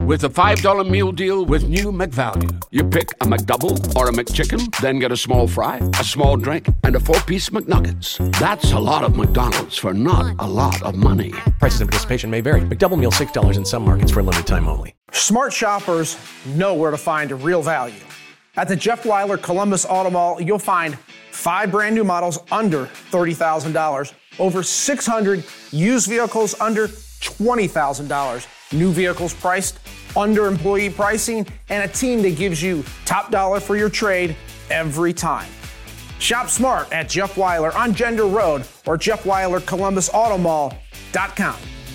with a $5 meal deal with new McValue. You pick a McDouble or a McChicken, then get a small fry, a small drink, and a 4-piece McNuggets. That's a lot of McDonald's for not a lot of money. Prices and participation may vary. McDouble meal $6 in some markets for a limited time only. Smart shoppers know where to find real value. At the Jeff Weiler Columbus Auto Mall, you'll find 5 brand new models under $30,000, over 600 used vehicles under $20,000, new vehicles priced under employee pricing, and a team that gives you top dollar for your trade every time. Shop smart at Jeff Weiler on Gender Road or JeffWeilerColumbusAutomall.com.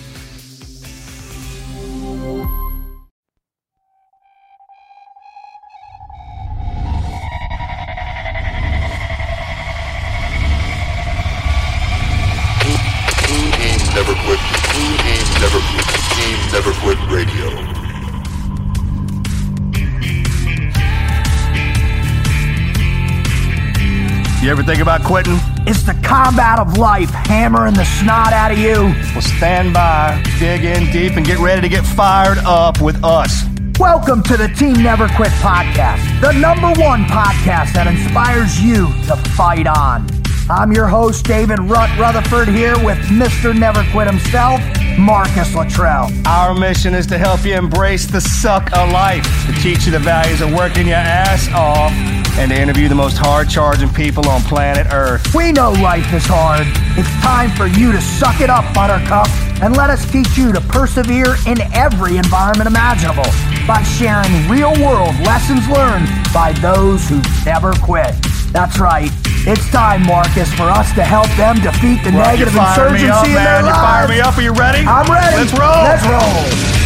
Never quit. Never quit radio. You ever think about quitting? It's the combat of life, hammering the snot out of you. Well, stand by, dig in deep, and get ready to get fired up with us. Welcome to the Team Never Quit podcast, the #1 podcast that inspires you to fight on. I'm your host, David Rutherford, here with Mr. Never Quit himself, Marcus Luttrell. Our mission is to help you embrace the suck of life, to teach you the values of working your ass off, and to interview the most hard-charging people on planet Earth. We know life is hard. It's time for you to suck it up, Buttercup, and let us teach you to persevere in every environment imaginable by sharing real-world lessons learned by those who never quit. That's right. It's time, Marcus, for us to help them defeat the negative insurgency in their lives. You fire me up. Are you ready? I'm ready. Let's roll. Let's roll.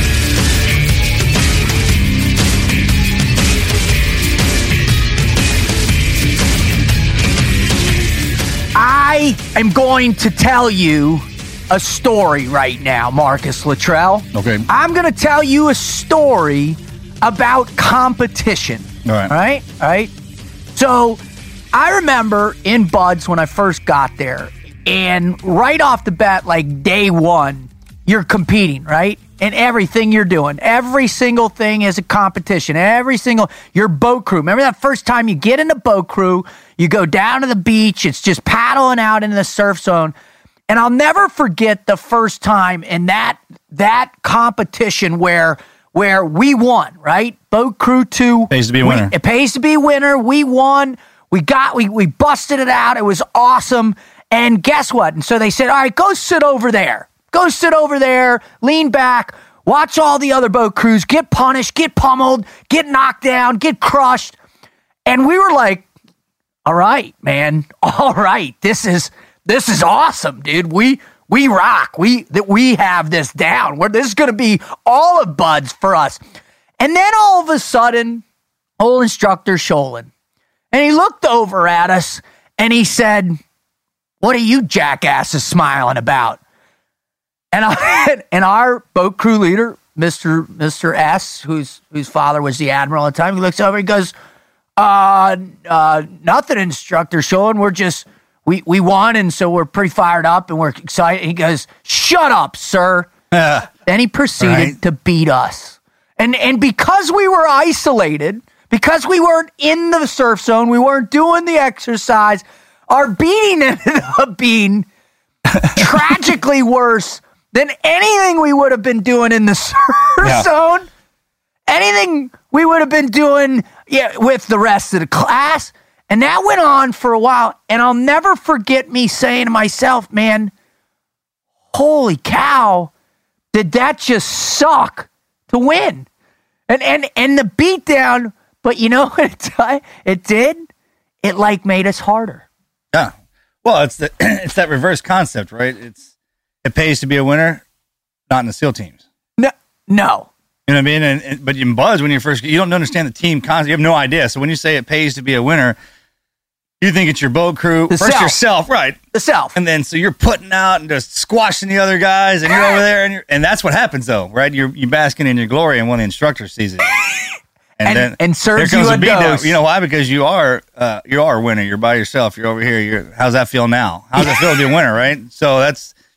I am going to tell you a story right now, Marcus Luttrell. Okay. I'm going to tell you a story about competition. All right. All right? So I remember in Buds when I first got there, and right off the bat, like day one, you're competing, right? And everything you're doing, every single thing is a competition. Your boat crew. Remember that first time you get in the boat crew, you go down to the beach, it's just paddling out into the surf zone. And I'll never forget the first time in that competition where we won, right? Boat crew 2. Pays to be a winner. It pays to be a winner. We won. We busted it out. It was awesome. And guess what? And so they said, all right, go sit over there. Lean back, watch all the other boat crews get punished, get pummeled, get knocked down, get crushed. And we were like, all right, man. All right. This is awesome, dude. We rock. We have this down. This is going to be all of Buds for us. And then all of a sudden, old instructor Sholin, and he looked over at us and he said, what are you jackasses smiling about? And our boat crew leader, Mr. S, whose father was the admiral at the time, he looks over and goes, nothing, Instructor Sholin. We won, and so we're pretty fired up and we're excited. He goes, shut up, sir. Then he proceeded to beat us. And because we were isolated, because we weren't in the surf zone, we weren't doing the exercise, our beating ended up being tragically worse than anything we would have been doing in the surf zone, anything we would have been doing with the rest of the class. And that went on for a while. And I'll never forget me saying to myself, man, holy cow, did that just suck to win? And the beatdown, but you know what it did? It made us harder. Yeah. Well, it's that reverse concept, right? It pays to be a winner, not in the SEAL teams. No. You know what I mean? But in Buzz, when you don't understand the team concept. You have no idea. So when you say it pays to be a winner, you think it's your boat crew. Yourself, right? The self. And then so you're putting out and just squashing the other guys, and you're over there, and that's what happens though, right? You're basking in your glory, and when the instructor sees it. And serves you a dose. You know why? Because you are a winner. You're by yourself. You're over here. How's that feel now? How's it feel to be a winner, right? So that's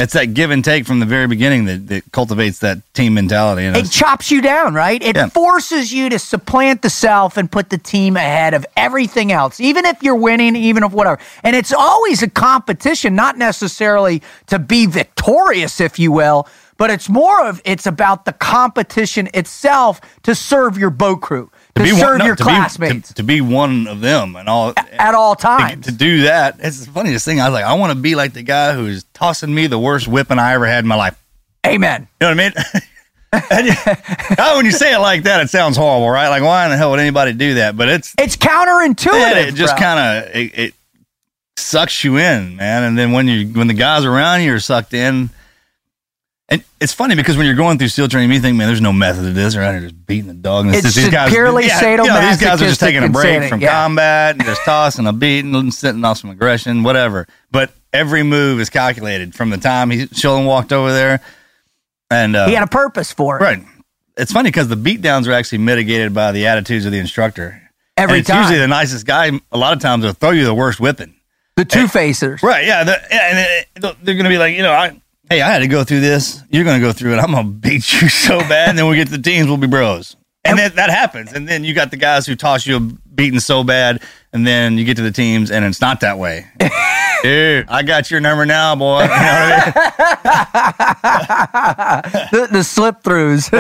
It's that give and take from the very beginning that cultivates that team mentality. It chops you down, right? It forces you to supplant the self and put the team ahead of everything else, even if you're winning, even if whatever. And it's always a competition, not necessarily to be victorious, if you will, but it's about the competition itself to serve your boat crew. To serve your classmates. To be one of them and all. At all times. To do that. It's the funniest thing. I was like, I want to be like the guy who's tossing me the worst whipping I ever had in my life. Amen. You know what I mean? When you say it like that, it sounds horrible, right? Like, why in the hell would anybody do that? But it's counterintuitive. It just kind of it sucks you in, man. And then when the guys around you are sucked in. And it's funny because when you're going through SEAL training, you think, man, there's no method to this. They're out here just beating the dog. And it's these guys, purely sadomasochistic. These guys are just taking a break from combat and just tossing a beating and sitting off some aggression, whatever. But every move is calculated from the time Sheldon walked over there. And he had a purpose for it. Right. It's funny because the beatdowns are actually mitigated by the attitudes of the instructor. Every time. It's usually the nicest guy. A lot of times they'll throw you the worst whipping. The two-facers. Right, yeah. They're going to be like, hey, I had to go through this. You're going to go through it. I'm going to beat you so bad. And then when we get to the teams, we'll be bros. And then that happens. And then you got the guys who toss you a beating so bad. And then you get to the teams, and it's not that way. Dude, I got your number now, boy. You know what I mean? the slip-throughs.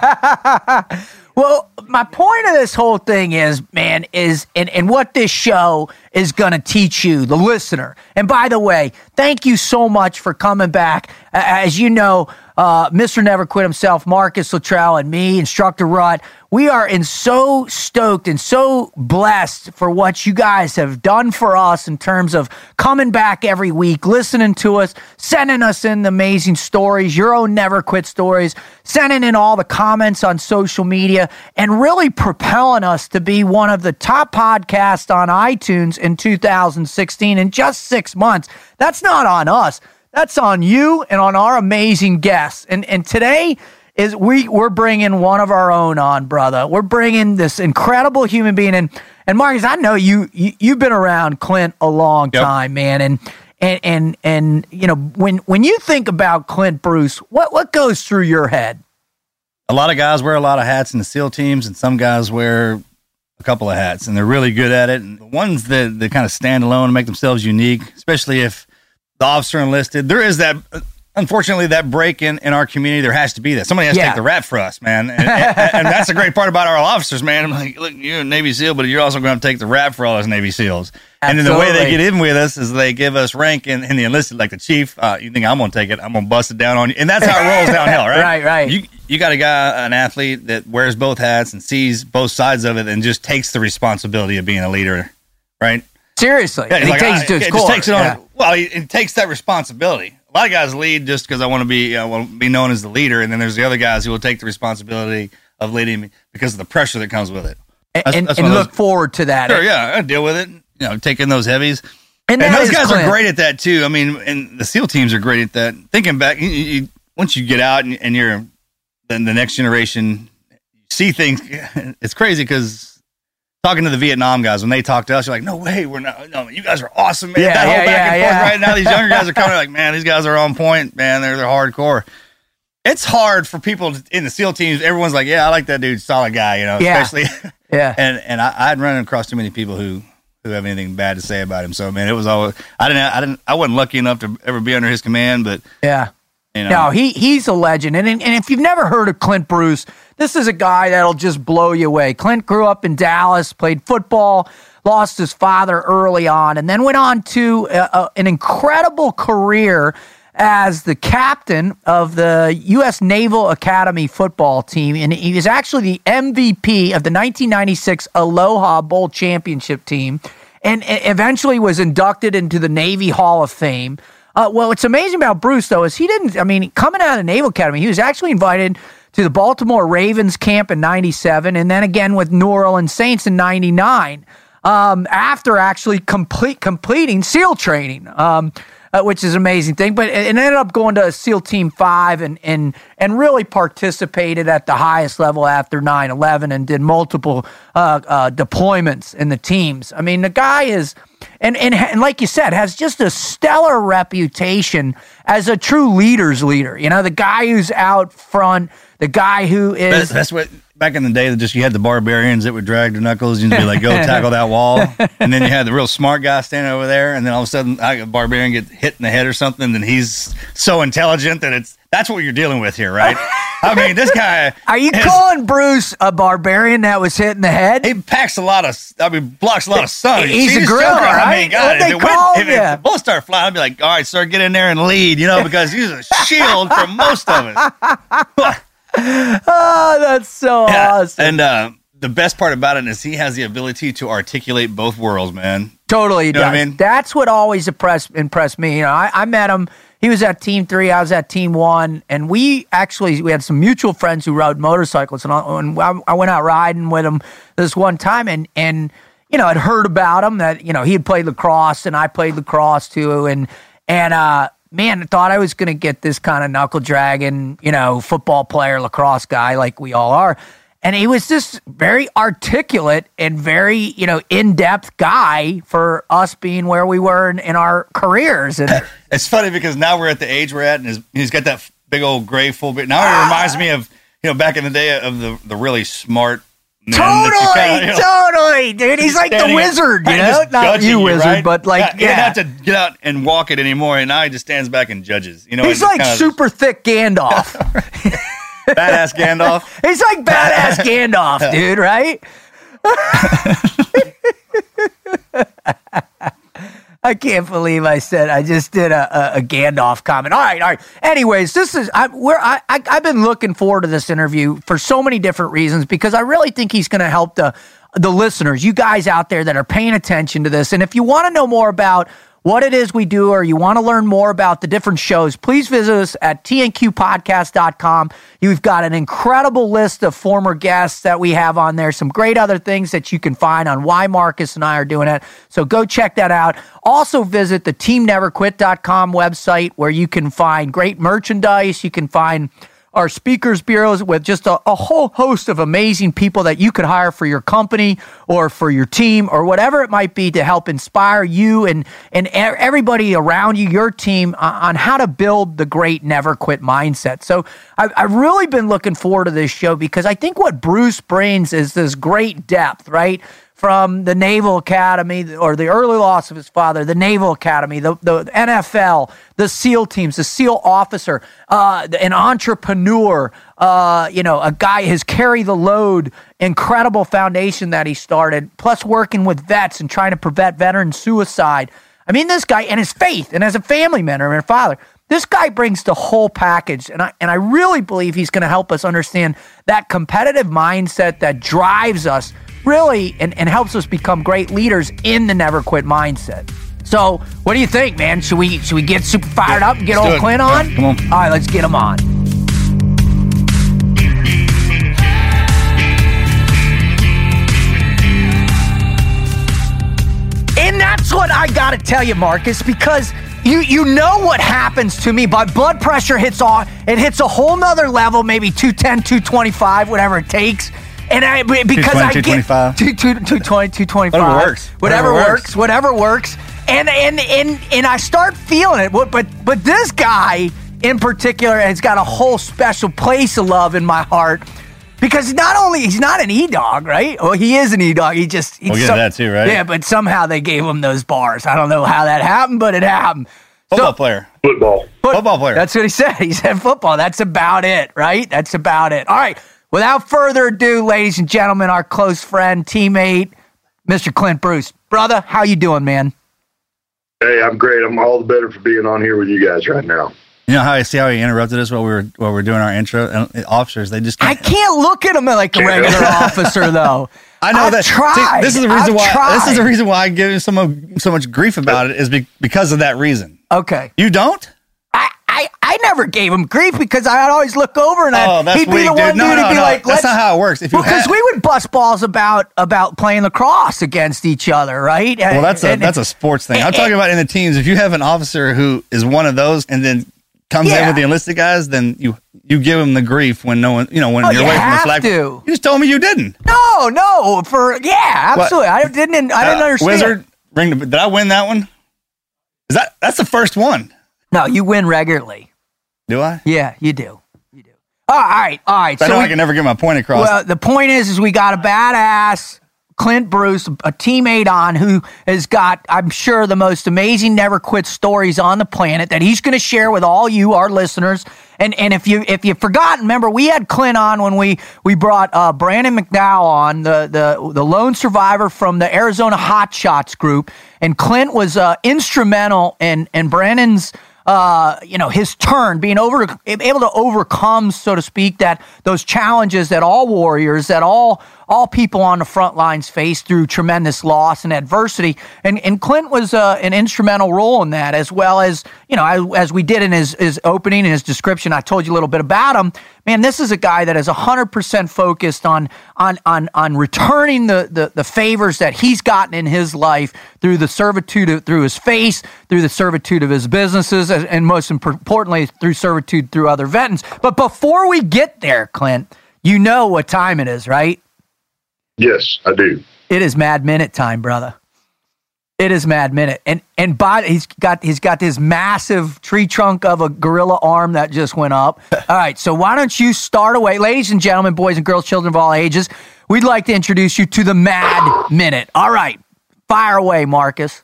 Right? Well, my point of this whole thing is, man, and what this show is going to teach you, the listener. And by the way, thank you so much for coming back. As you know, Mr. Never Quit himself, Marcus Luttrell, and me, Instructor Rudd, we are so stoked and so blessed for what you guys have done for us in terms of coming back every week, listening to us, sending us in the amazing stories, your own Never Quit stories, sending in all the comments on social media, and really propelling us to be one of the top podcasts on iTunes in 2016 in just 6 months. That's not on us. That's on you and on our amazing guests. And today is we're bringing one of our own on, brother. We're bringing this incredible human being. And Marcus, I know you've been around Clint a long time, man. And when you think about Clint Bruce, what goes through your head? A lot of guys wear a lot of hats in the SEAL teams, and some guys wear a couple of hats, and they're really good at it. And the ones that kind of stand alone and make themselves unique, especially if the officer enlisted, there is that, unfortunately, that break in our community. There has to be that. Somebody has to take the rap for us, man. And that's the great part about our officers, man. I'm like, look, you're a Navy SEAL, but you're also going to take the rap for all those Navy SEALs. Absolutely. And then the way they get in with us is they give us rank in the enlisted, like the chief. You think I'm going to take it? I'm going to bust it down on you. And that's how it rolls downhill, right? Right. You got a guy, an athlete that wears both hats and sees both sides of it and just takes the responsibility of being a leader, right? Seriously. Yeah, he takes it to his core. Just takes it on. Yeah. Well, he takes that responsibility. A lot of guys lead just because I want to be known as the leader, and then there's the other guys who will take the responsibility of leading me because of the pressure that comes with it. And look forward to that. Sure, yeah, I deal with it. Taking those heavies. And those guys are great at that, too. I mean, and the SEAL teams are great at that. Thinking back, once you get out and you're then the next generation, you see things. It's crazy because talking to the Vietnam guys, when they talk to us, you're like, no way, we're not. No, you guys are awesome, man. That whole back and forth right now, these younger guys are coming like, man, these guys are on point, man. They're hardcore. It's hard for people in the SEAL teams. Everyone's like, yeah, I like that dude, solid guy, especially. Yeah. And I'd run across too many people who have anything bad to say about him. So, man, it was always, I wasn't lucky enough to ever be under his command, but yeah. No, he's a legend. And if you've never heard of Clint Bruce, this is a guy that'll just blow you away. Clint grew up in Dallas, played football, lost his father early on, and then went on to an incredible career as the captain of the U.S. Naval Academy football team. And he was actually the MVP of the 1996 Aloha Bowl championship team and eventually was inducted into the Navy Hall of Fame. What's amazing about Bruce, though, is coming out of the Naval Academy, he was actually invited to the Baltimore Ravens camp in 97 and then again with New Orleans Saints in 99. after actually completing SEAL training, which is an amazing thing. But it ended up going to SEAL Team 5 and really participated at the highest level after 9/11 and did multiple deployments in the teams. I mean, the guy is, and like you said, has just a stellar reputation as a true leader's leader. You know, the guy who's out front, the guy who is. That's what. Back in the day, just you had the barbarians that would drag their knuckles and be like, go tackle that wall. And then you had the real smart guy standing over there. And then all of a sudden, a barbarian get hit in the head or something. And he's so intelligent that that's what you're dealing with here, right? I mean, this guy. Are you calling Bruce a barbarian that was hit in the head? He blocks a lot of sun. He's a gorilla, right? I mean, God, if the bullets start flying, I'd be like, all right, sir, get in there and lead, because he's a shield for most of us. Oh, that's so awesome. And the best part about it is he has the ability to articulate both worlds, man. Totally, he does. What I mean? That's what always impressed me. I met him. He was at Team 3. I was at Team 1. And we had some mutual friends who rode motorcycles. And I went out riding with him this one time. And I'd heard about him that, he had played lacrosse and I played lacrosse too. And man, I thought I was going to get this kind of knuckle dragging, football player, lacrosse guy like we all are. And he was just very articulate and very, in-depth guy for us being where we were in our careers. And it's funny because now we're at the age we're at, and he's got that big old gray full beard. Now it reminds me of, back in the day of the really smart men. Totally, dude. He's like the wizard, Not you, wizard, right? But like, he didn't have to get out and walk it anymore, and now he just stands back and judges. He's like super thick Gandalf. Badass Gandalf. He's like badass Gandalf, dude, right? I can't believe I just did a Gandalf comment. All right. Anyways, I've been looking forward to this interview for so many different reasons because I really think he's going to help the listeners, you guys out there that are paying attention to this. And if you want to know more about what it is we do, or you want to learn more about the different shows, please visit us at tnqpodcast.com. You've got an incredible list of former guests that we have on there, some great other things that you can find on why Marcus and I are doing it. So go check that out. Also visit the teamneverquit.com website where you can find great merchandise. You can find our speakers bureaus with just a whole host of amazing people that you could hire for your company or for your team or whatever it might be to help inspire you and everybody around you, your team, on how to build the great never quit mindset. So I've really been looking forward to this show because I think what Bruce brings is this great depth, right? From the Naval Academy or the early loss of his father, the Naval Academy, the NFL, the SEAL teams, the SEAL officer, an entrepreneur, a guy, his Carry the Load, incredible foundation that he started, plus working with vets and trying to prevent veteran suicide. I mean, this guy and his faith and as a family man and a father, this guy brings the whole package. And I really believe he's going to help us understand that competitive mindset that drives us really and helps us become great leaders in the never quit mindset. So what do you think, man? Should we get super fired up and get old Clint on? Yeah, come on. All right, let's get him on. And that's what I got to tell you, Marcus, because you know what happens to me. My blood pressure hits a whole nother level, maybe 210, 225, whatever it takes. And because I get 220, 225, whatever works. And I start feeling it. But this guy in particular has got a whole special place of love in my heart because he's not an E-Dog, right? Well, he is an E-Dog. We'll get to that too, right? Yeah, but somehow they gave him those bars. I don't know how that happened, but it happened. Football player. Football player. That's what he said. He said football. That's about it, right? That's about it. All right. Without further ado, ladies and gentlemen, our close friend, teammate, Mr. Clint Bruce. Brother, how you doing, man? Hey, I'm great. I'm all the better for being on here with you guys right now. You know how I see how he interrupted us while we were doing our intro? And officers, they just can't. I can't look at him like a regular officer, though. I know that. Tried. See, this is the reason why I give you so much grief about it is because of that reason. Okay. You don't? I never gave him grief because I'd always look over and he'd be the one dude to be like, that's not how it works. Because we would bust balls about playing lacrosse against each other, right? Well, that's a sports thing. I'm talking about in the teams. If you have an officer who is one of those and then comes in with the enlisted guys, then you give him the grief when no one, when you're away from the flag. You just told me you didn't. No, absolutely. I didn't understand. Wizard, did I win that one? That's the first one. No, you win regularly. Do I? Yeah, you do. All right. I know I can never get my point across. Well, the point is we got a badass Clint Bruce, a teammate on who has got, I'm sure, the most amazing never quit stories on the planet that he's going to share with all you, our listeners. And if you've forgotten, remember we had Clint on when we brought Brandon McDowell on, the lone survivor from the Arizona Hot Shots group, and Clint was instrumental in Brandon's his turn, being able to overcome, so to speak, those challenges that all warriors, that all people on the front lines face through tremendous loss and adversity. And Clint was an instrumental role in that, as well as, as we did in his opening and his description. I told you a little bit about him. Man, this is a guy that is 100% focused on returning the favors that he's gotten in his life through the servitude, through his faith, through the servitude of his businesses, and most importantly, through servitude through other veterans. But before we get there, Clint, you know what time it is, right? Yes, I do. It is Mad Minute time, brother. It is Mad Minute. And he's got this massive tree trunk of a gorilla arm that just went up. All right, so why don't you start away. Ladies and gentlemen, boys and girls, children of all ages, we'd like to introduce you to the Mad Minute. All right, fire away, Marcus.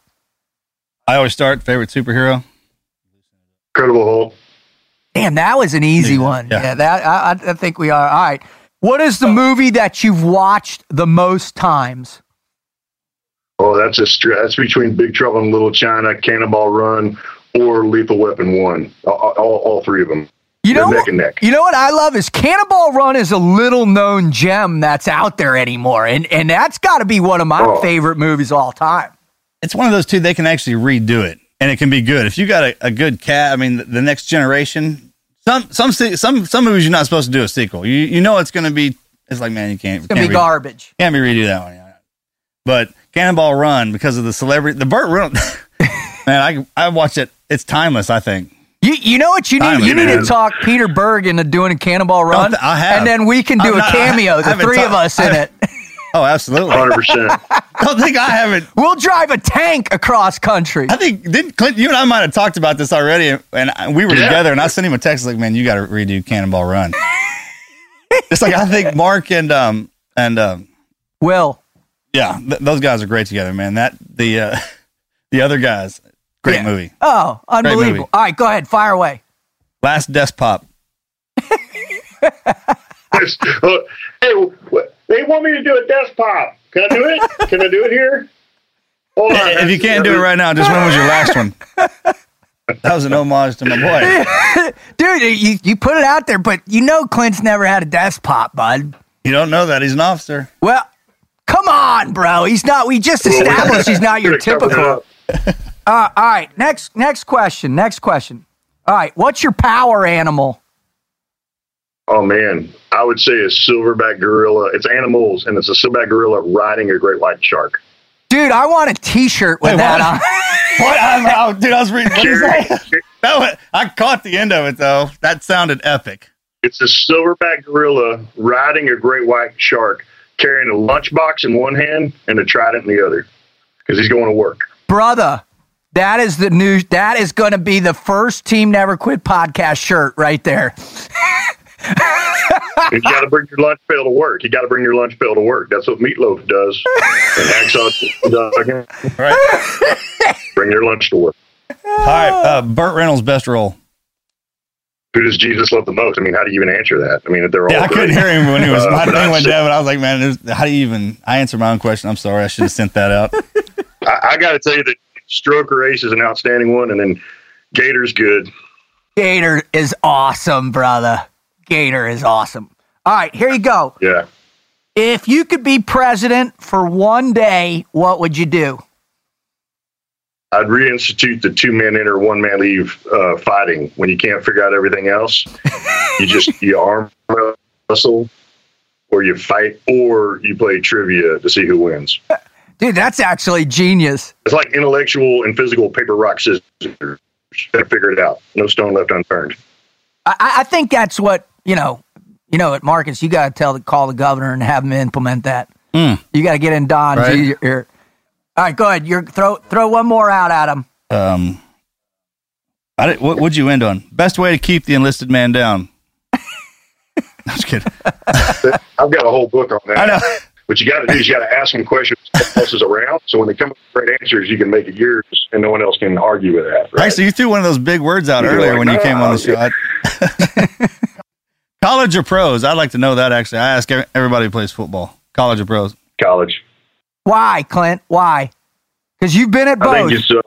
I always start, favorite superhero? Incredible Hulk. Damn, that was an easy one. Yeah, I think we are. All right. What is the movie that you've watched the most times? Oh, that's between Big Trouble in Little China, Cannonball Run, or Lethal Weapon 1. All three of them. Neck and neck. You know what I love is Cannonball Run is a little known gem that's out there anymore, and that's got to be one of my favorite movies of all time. It's one of those two, they can actually redo it, and it can be good. If you got a good cat, I mean, the next generation. Some movies you're not supposed to do a sequel. You know it's going to be. It's like, man, you can't. It's going to be garbage. Can't be redo that one. But Cannonball Run, because of the celebrity, the Burt Reynolds. Man, I watch it. It's timeless. I think. You know what you need? You need to talk Peter Berg into doing a Cannonball Run. I have, and then we can do a cameo. The three of us in it. Oh, absolutely. 100%. I don't think I haven't. We'll drive a tank across country. I think, Clint, you and I might have talked about this already, and we were together, and I sent him a text like, man, you got to redo Cannonball Run. It's like, I think Mark and Will. Yeah, those guys are great together, man. The other guys, great movie. Oh, unbelievable. All right, go ahead, fire away. Last Desk Pop. Hey, they want me to do a desk pop. Can I do it? Can I do it here? Hold on. If you can't do it right now, just when was your last one? That was an homage to my boy. Dude, you put it out there, but Clint's never had a desk pop, bud. You don't know that. He's an officer. Well, come on, bro. He's not. We just established he's not your typical. All right, next question. All right, what's your power animal? Oh, man. I would say a silverback gorilla. It's animals, and it's a silverback gorilla riding a great white shark. Dude, I want a T-shirt with that on. What? Dude, I was reading. What did you say? I caught the end of it, though. That sounded epic. It's a silverback gorilla riding a great white shark, carrying a lunchbox in one hand and a trident in the other, because he's going to work. Brother, that is the news. That is going to be the first Team Never Quit podcast shirt right there. You got to bring your lunch pail to work. That's what Meatloaf does. And Hacksaw does. Right. Bring your lunch to work. All right. Burt Reynolds' best role. Who does Jesus love the most? I mean, how do you even answer that? I mean, they're all. Yeah, I couldn't hear him when he was. My thing went down, but I was like, man, how do you even? I answered my own question. I'm sorry, I should have sent that out. I got to tell you that Stroker Ace is an outstanding one, and then Gator's good. Gator is awesome, brother. Gator is awesome. All right, here you go. Yeah. If you could be president for one day, what would you do? I'd reinstitute the 2-man enter, 1-man leave fighting. When you can't figure out everything else, you arm wrestle, or you fight, or you play trivia to see who wins. Dude, that's actually genius. It's like intellectual and physical paper, rock, scissors. Gotta figure it out. No stone left unturned. I think that's what, what, Marcus, you got to call the governor and have him implement that. You got to get in Don's ear. All right, go ahead. Throw one more out at him. What would you end on? Best way to keep the enlisted man down. I'm just kidding. I've got a whole book on that. I know. What you got to do is you got to ask them questions that else is around. So when they come up with great answers, you can make it yours, and no one else can argue with that. Right? Actually, you threw one of those big words out earlier when you came on the show. College or pros? I'd like to know that, actually. I ask everybody who plays football. College or pros? College. Why, Clint? Why? Because you've been at both. I think it's,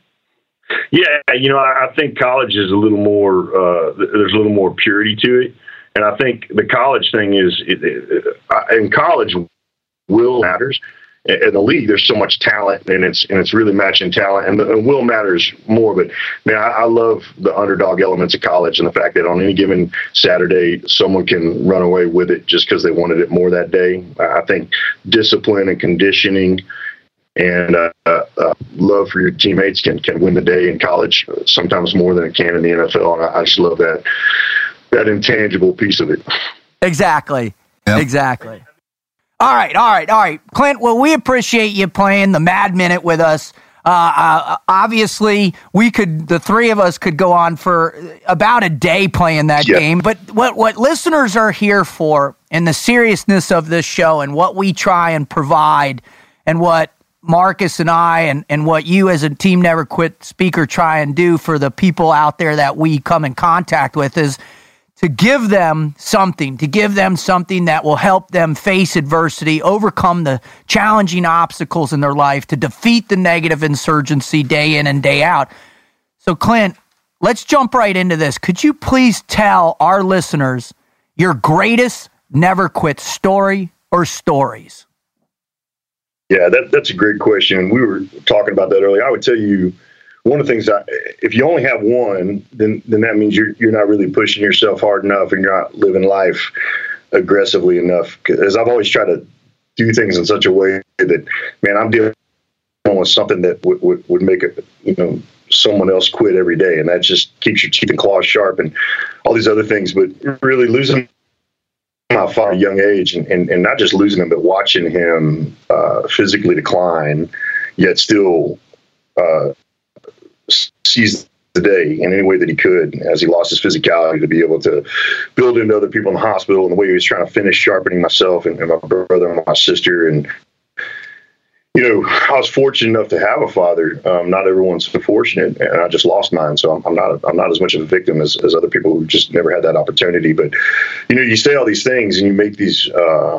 I think college is a little more, there's a little more purity to it. And I think the college thing is, in college, will matters. In the league, there's so much talent, and it's really matching talent, and will matters more. But man, I love the underdog elements of college, and the fact that on any given Saturday, someone can run away with it just because they wanted it more that day. I think discipline and conditioning and love for your teammates can win the day in college, sometimes more than it can in the NFL. And I just love that intangible piece of it. Exactly. Yep. Exactly. All right. Clint, well, we appreciate you playing the Mad Minute with us. Obviously, the three of us could go on for about a day playing that game. But what listeners are here for, and the seriousness of this show, and what we try and provide, and what Marcus and I, and what you as a Team Never Quit speaker try and do for the people out there that we come in contact with, is to give them something that will help them face adversity, overcome the challenging obstacles in their life, to defeat the negative insurgency day in and day out. So, Clint, let's jump right into this. Could you please tell our listeners your greatest Never Quit story or stories? Yeah, that's a great question. We were talking about that earlier. I would tell you, one of the things, if you only have one, then that means you're not really pushing yourself hard enough, and you're not living life aggressively enough. Because I've always tried to do things in such a way that, man, I'm dealing with something that would make someone else quit every day, and that just keeps your teeth and claws sharp and all these other things. But really losing my father at a young age, and not just losing him, but watching him physically decline, yet still seize the day in any way that he could, as he lost his physicality to be able to build into other people in the hospital, and the way he was trying to finish sharpening myself and my brother and my sister. And, I was fortunate enough to have a father. Not everyone's fortunate, and I just lost mine. So I'm not as much of a victim as other people who just never had that opportunity. But, you say all these things, and you make these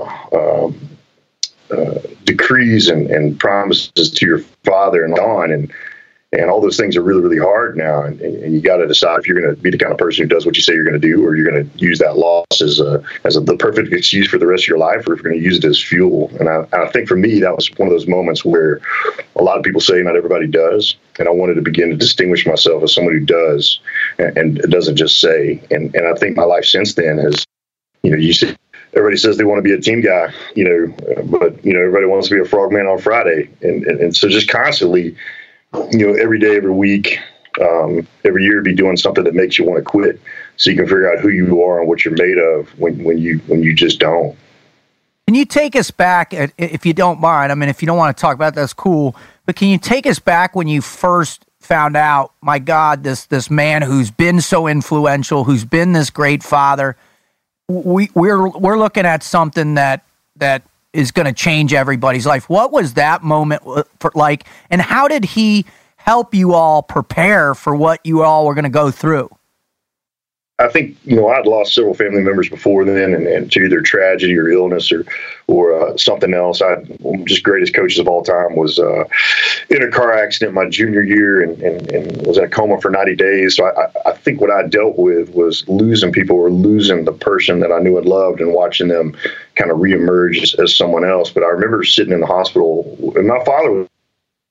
decrees and promises to your father and on, and all those things are really, really hard now. And you got to decide if you're going to be the kind of person who does what you say you're going to do, or you're going to use that loss as the perfect excuse for the rest of your life, or if you're going to use it as fuel. And I think for me, that was one of those moments where a lot of people say not everybody does. And I wanted to begin to distinguish myself as someone who does and doesn't just say. And I think my life since then has, you see, everybody says they want to be a team guy, but everybody wants to be a frogman on Friday. And so just constantly, every day, every week, every year, be doing something that makes you want to quit, so you can figure out who you are and what you're made of when you just don't. Can you take us back, if you don't mind? I mean, if you don't want to talk about that, that's cool. But can you take us back when you first found out, my God, this man who's been so influential, who's been this great father? We're looking at something that is going to change everybody's life. What was that moment like, and how did he help you all prepare for what you all were going to go through? I think, I'd lost several family members before then, and to either tragedy or illness or something else. One of just greatest coaches of all time was in a car accident my junior year and was in a coma for 90 days. So I think what I dealt with was losing people, or losing the person that I knew and loved, and watching them kind of reemerge as someone else. But I remember sitting in the hospital, and my father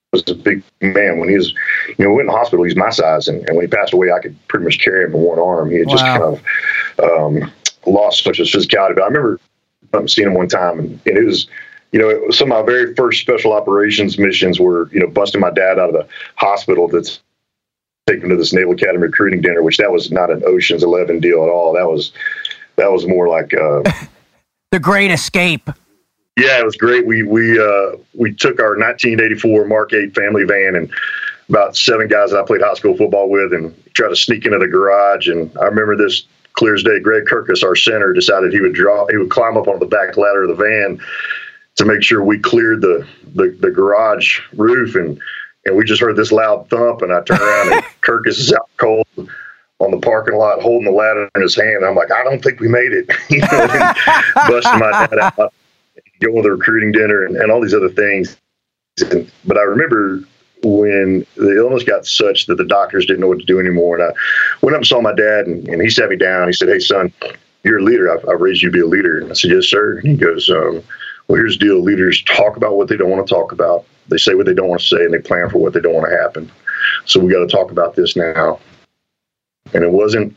was a big man. When he was, we went in the hospital, he's my size. And when he passed away, I could pretty much carry him in one arm. He had just kind of lost such his physicality. But I remember seeing him one time, and it was, it was some of my very first special operations missions were, busting my dad out of the hospital to take him to this Naval Academy recruiting dinner, which that was not an Ocean's 11 deal at all. That was more like The Great Escape. Yeah, it was great. We took our 1984 Mark 8 family van and about 7 guys that I played high school football with and tried to sneak into the garage. And I remember this clear as day. Greg Kirkus, our center, decided he would climb up on the back ladder of the van to make sure we cleared the garage roof, and we just heard this loud thump, and I turned around and Kirkus is out cold on the parking lot holding the ladder in his hand. I'm like, I don't think we made it. Busting my dad out, going to the recruiting dinner and all these other things. But I remember when the illness got such that the doctors didn't know what to do anymore, and I went up and saw my dad, and he sat me down. He said, "Hey, son, you're a leader. I've raised you to be a leader." And I said, "Yes, sir." And he goes, well, here's the deal. Leaders talk about what they don't want to talk about. They say what they don't want to say, and they plan for what they don't want to happen. So we got to talk about this now. And it wasn't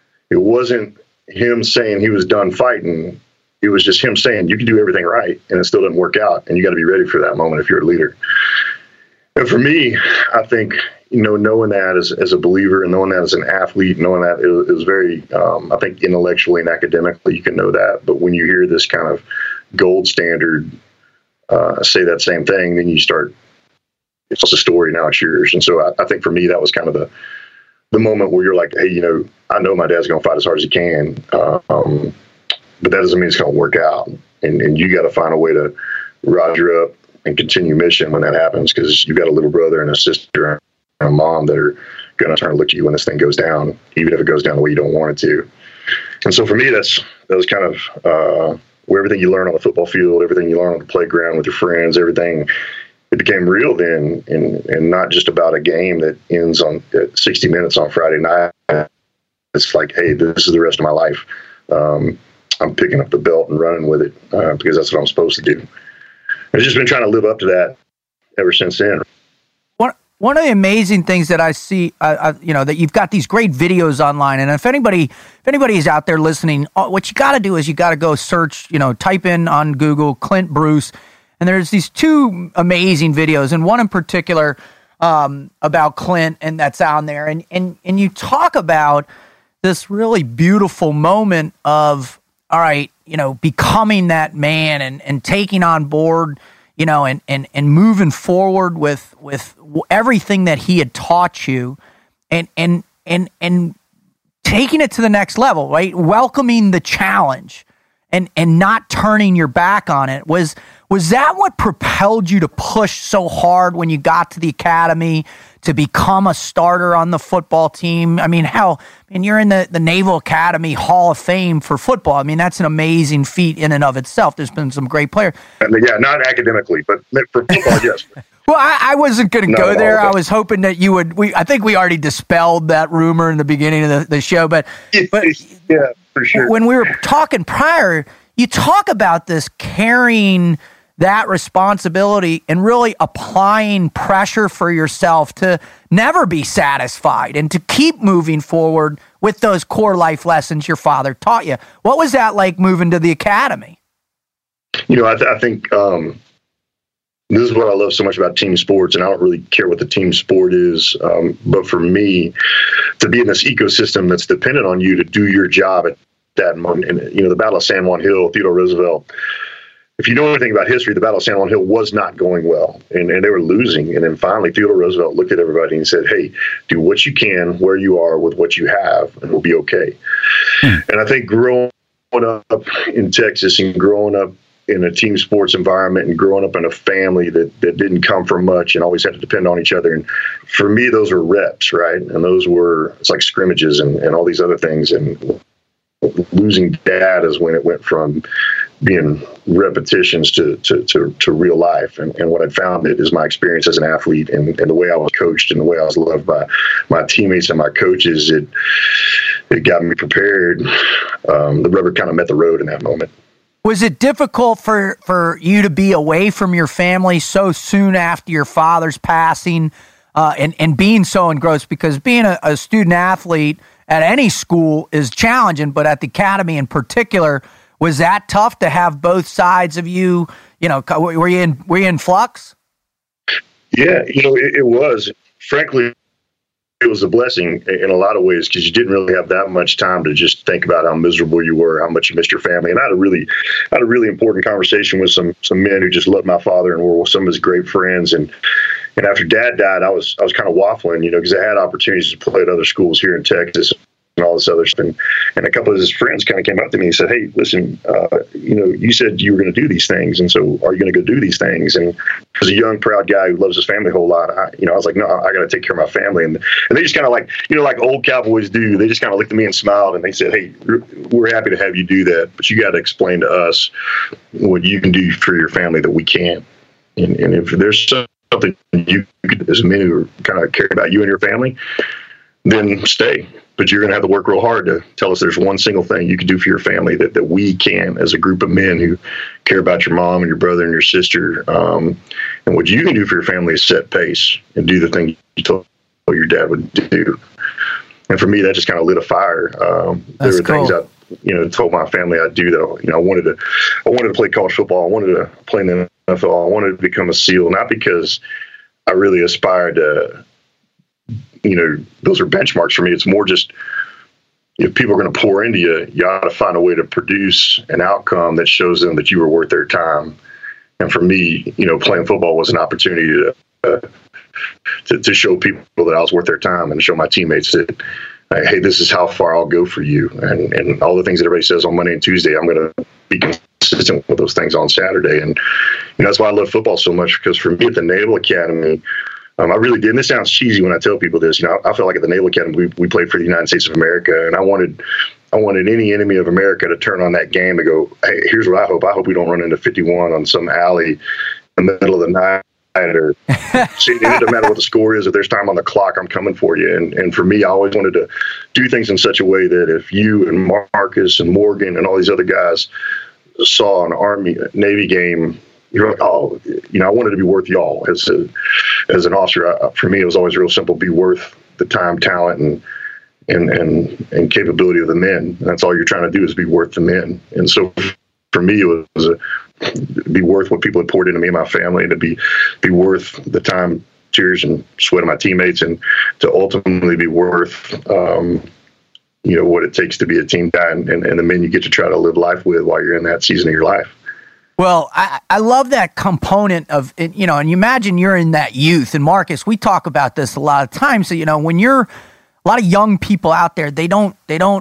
him saying he was done fighting. It was just him saying you can do everything right, and it still doesn't work out, and you got to be ready for that moment if you're a leader. And for me, I think, knowing that as a believer and knowing that as an athlete, knowing that it was very, I think intellectually and academically you can know that. But when you hear this kind of gold standard say that same thing, then you start, it's a story, now it's yours. And so I think for me, that was kind of the moment where you're like, hey, I know my dad's going to fight as hard as he can, but that doesn't mean it's going to work out. And you got to find a way to roger up and continue mission when that happens, because you've got a little brother and a sister and a mom that are going to turn and look at you when this thing goes down, even if it goes down the way you don't want it to. And so for me, that was kind of where everything you learn on the football field, everything you learn on the playground with your friends, everything, it became real then, and not just about a game that ends at 60 minutes on Friday night. It's like, hey, this is the rest of my life. I'm picking up the belt and running with it because that's what I'm supposed to do. I've just been trying to live up to that ever since then. One of the amazing things that I see, that you've got these great videos online, and if anybody is out there listening, what you got to do is you got to go search, type in on Google Clint Bruce, and there's these 2 amazing videos, and one in particular about Clint, and that's on there, and you talk about this really beautiful moment of, all right, becoming that man and taking on board, and moving forward with everything that he had taught you, and taking it to the next level, right? Welcoming the challenge and not turning your back on it. Was that what propelled you to push so hard when you got to the academy to become a starter on the football team? I mean, you're in the Naval Academy Hall of Fame for football. I mean, that's an amazing feat in and of itself. There's been some great players. Yeah, not academically, but for football, yes. Well, I wasn't going to go there. I was hoping that you would. I think we already dispelled that rumor in the beginning of the show, but yeah, for sure. When we were talking prior, you talk about this carrying that responsibility and really applying pressure for yourself to never be satisfied and to keep moving forward with those core life lessons your father taught you. What was that like moving to the academy? I think this is what I love so much about team sports, and I don't really care what the team sport is. But for me, to be in this ecosystem that's dependent on you to do your job at that moment, and the Battle of San Juan Hill, Theodore Roosevelt, if you know anything about history, the Battle of San Juan Hill was not going well, and they were losing. And then finally, Theodore Roosevelt looked at everybody and said, hey, do what you can where you are with what you have, and we'll be okay. And I think growing up in Texas and growing up in a team sports environment and growing up in a family that didn't come from much and always had to depend on each other. And for me, those were reps, right? And it's like scrimmages and all these other things. And losing dad is when it went from being repetitions to real life. And what I found is my experience as an athlete and the way I was coached and the way I was loved by my teammates and my coaches, it got me prepared. The rubber kind of met the road in that moment. Was it difficult for you to be away from your family so soon after your father's passing, and being so engrossed? Because being a student athlete at any school is challenging, but at the academy in particular, was that tough to have both sides of you? You know, were you in flux? Yeah, it was. Frankly, it was a blessing in a lot of ways because you didn't really have that much time to just think about how miserable you were, how much you missed your family. And I had a really important conversation with some men who just loved my father and were some of his great friends. And after Dad died, I was kind of waffling, because I had opportunities to play at other schools here in Texas and all this other stuff. And a couple of his friends kind of came up to me and said, "Hey, listen, you said you were going to do these things, and so are you going to go do these things?" And as a young, proud guy who loves his family a whole lot, I was like, "No, I got to take care of my family." And they just kind of like old cowboys do. They just kind of looked at me and smiled, and they said, "Hey, we're happy to have you do that, but you got to explain to us what you can do for your family that we can't. And if there's something you could, as men who kind of care about you and your family, then stay. But you're going to have to work real hard to tell us there's one single thing you can do for your family that we can, as a group of men who care about your mom and your brother and your sister. And what you can do for your family is set pace and do the thing you told your dad would do." And for me, that just kind of lit a fire. There were things I told my family I'd do, though. I wanted to play college football. I wanted to play in the NFL. I wanted to become a SEAL, not because I really aspired to, those are benchmarks for me. It's more just, if people are going to pour into you, you ought to find a way to produce an outcome that shows them that you were worth their time. And for me, playing football was an opportunity to show people that I was worth their time and show my teammates that, hey, this is how far I'll go for you. And all the things that everybody says on Monday and Tuesday, I'm going to be consistent with those things on Saturday. And that's why I love football so much, because for me at the Naval Academy, I really did. And this sounds cheesy when I tell people this. I felt like at the Naval Academy, we played for the United States of America, and I wanted any enemy of America to turn on that game and go, "Hey, here's what I hope. I hope we don't run into 51 on some alley in the middle of the night." Or see, it doesn't matter what the score is. If there's time on the clock, I'm coming for you. And for me, I always wanted to do things in such a way that if you and Marcus and Morgan and all these other guys saw an Army-Navy game, you're like, "Oh, I wanted to be worth y'all." As an officer, for me, it was always real simple: be worth the time, talent, and capability of the men. And that's all you're trying to do, is be worth the men. And so for me, it was be worth what people had poured into me and my family, and to be worth the time, tears, and sweat of my teammates, and to ultimately be worth what it takes to be a team guy and the men you get to try to live life with while you're in that season of your life. Well, I love that component of it, and you imagine you're in that youth. And Marcus, we talk about this a lot of times. So, when you're a lot of young people out there, they don't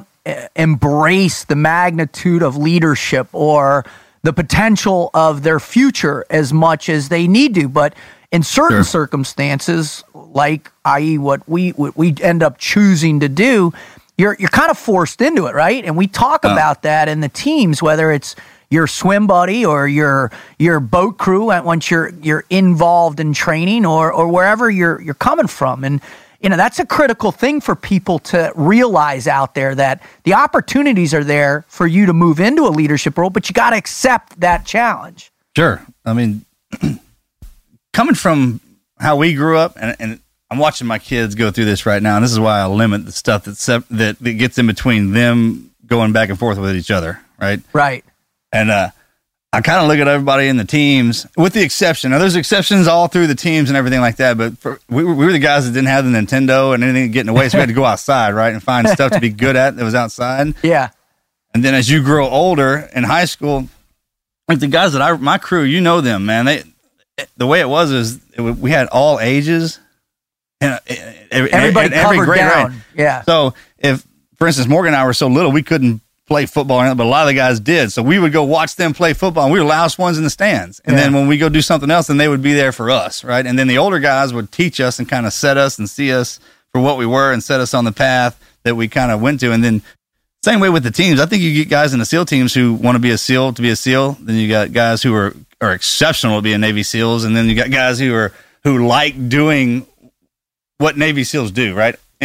embrace the magnitude of leadership or the potential of their future as much as they need to. But in certain circumstances, like i.e. what we end up choosing to do, you're kind of forced into it, right? And we talk about that in the teams, whether it's your swim buddy or your boat crew once you're involved in training or wherever you're coming from. And that's a critical thing for people to realize out there, that the opportunities are there for you to move into a leadership role, but you got to accept that challenge. Sure. I mean, coming from how we grew up, and I'm watching my kids go through this right now, and this is why I limit the stuff that gets in between them going back and forth with each other, right? Right. And I kind of look at everybody in the teams, with the exception. Now, there's exceptions all through the teams and everything like that, but we were the guys that didn't have the Nintendo and anything getting away, so we had to go outside, right, and find stuff to be good at that was outside. Yeah. And then as you grow older in high school, like the guys that my crew, them, man. The way it was is we had all ages. And everybody covered every grade, down. Right? Yeah. So if, for instance, Morgan and I were so little, we couldn't play football, but a lot of the guys did. So we would go watch them play football, and we were the loudest ones in the stands. And then when we go do something else, then they would be there for us, right? And then the older guys would teach us and kind of set us and see us for what we were and set us on the path that we kind of went to. And then same way with the teams. I think you get guys in the SEAL teams who want to be a SEAL to be a SEAL. Then you got guys who are exceptional to be in Navy SEALs. And then you got guys who like doing what Navy SEALs do, right? And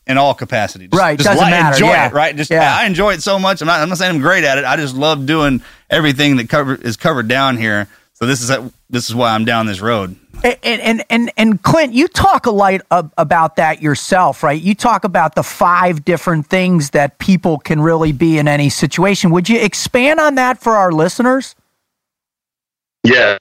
in all capacity. Right, doesn't matter. Enjoy it, right? I enjoy it so much. I'm not saying I'm great at it. I just love doing everything that is covered down here. So this is why I'm down this road. And Clint, you talk a lot about that yourself, right? You talk about the 5 different things that people can really be in any situation. Would you expand on that for our listeners? Yeah.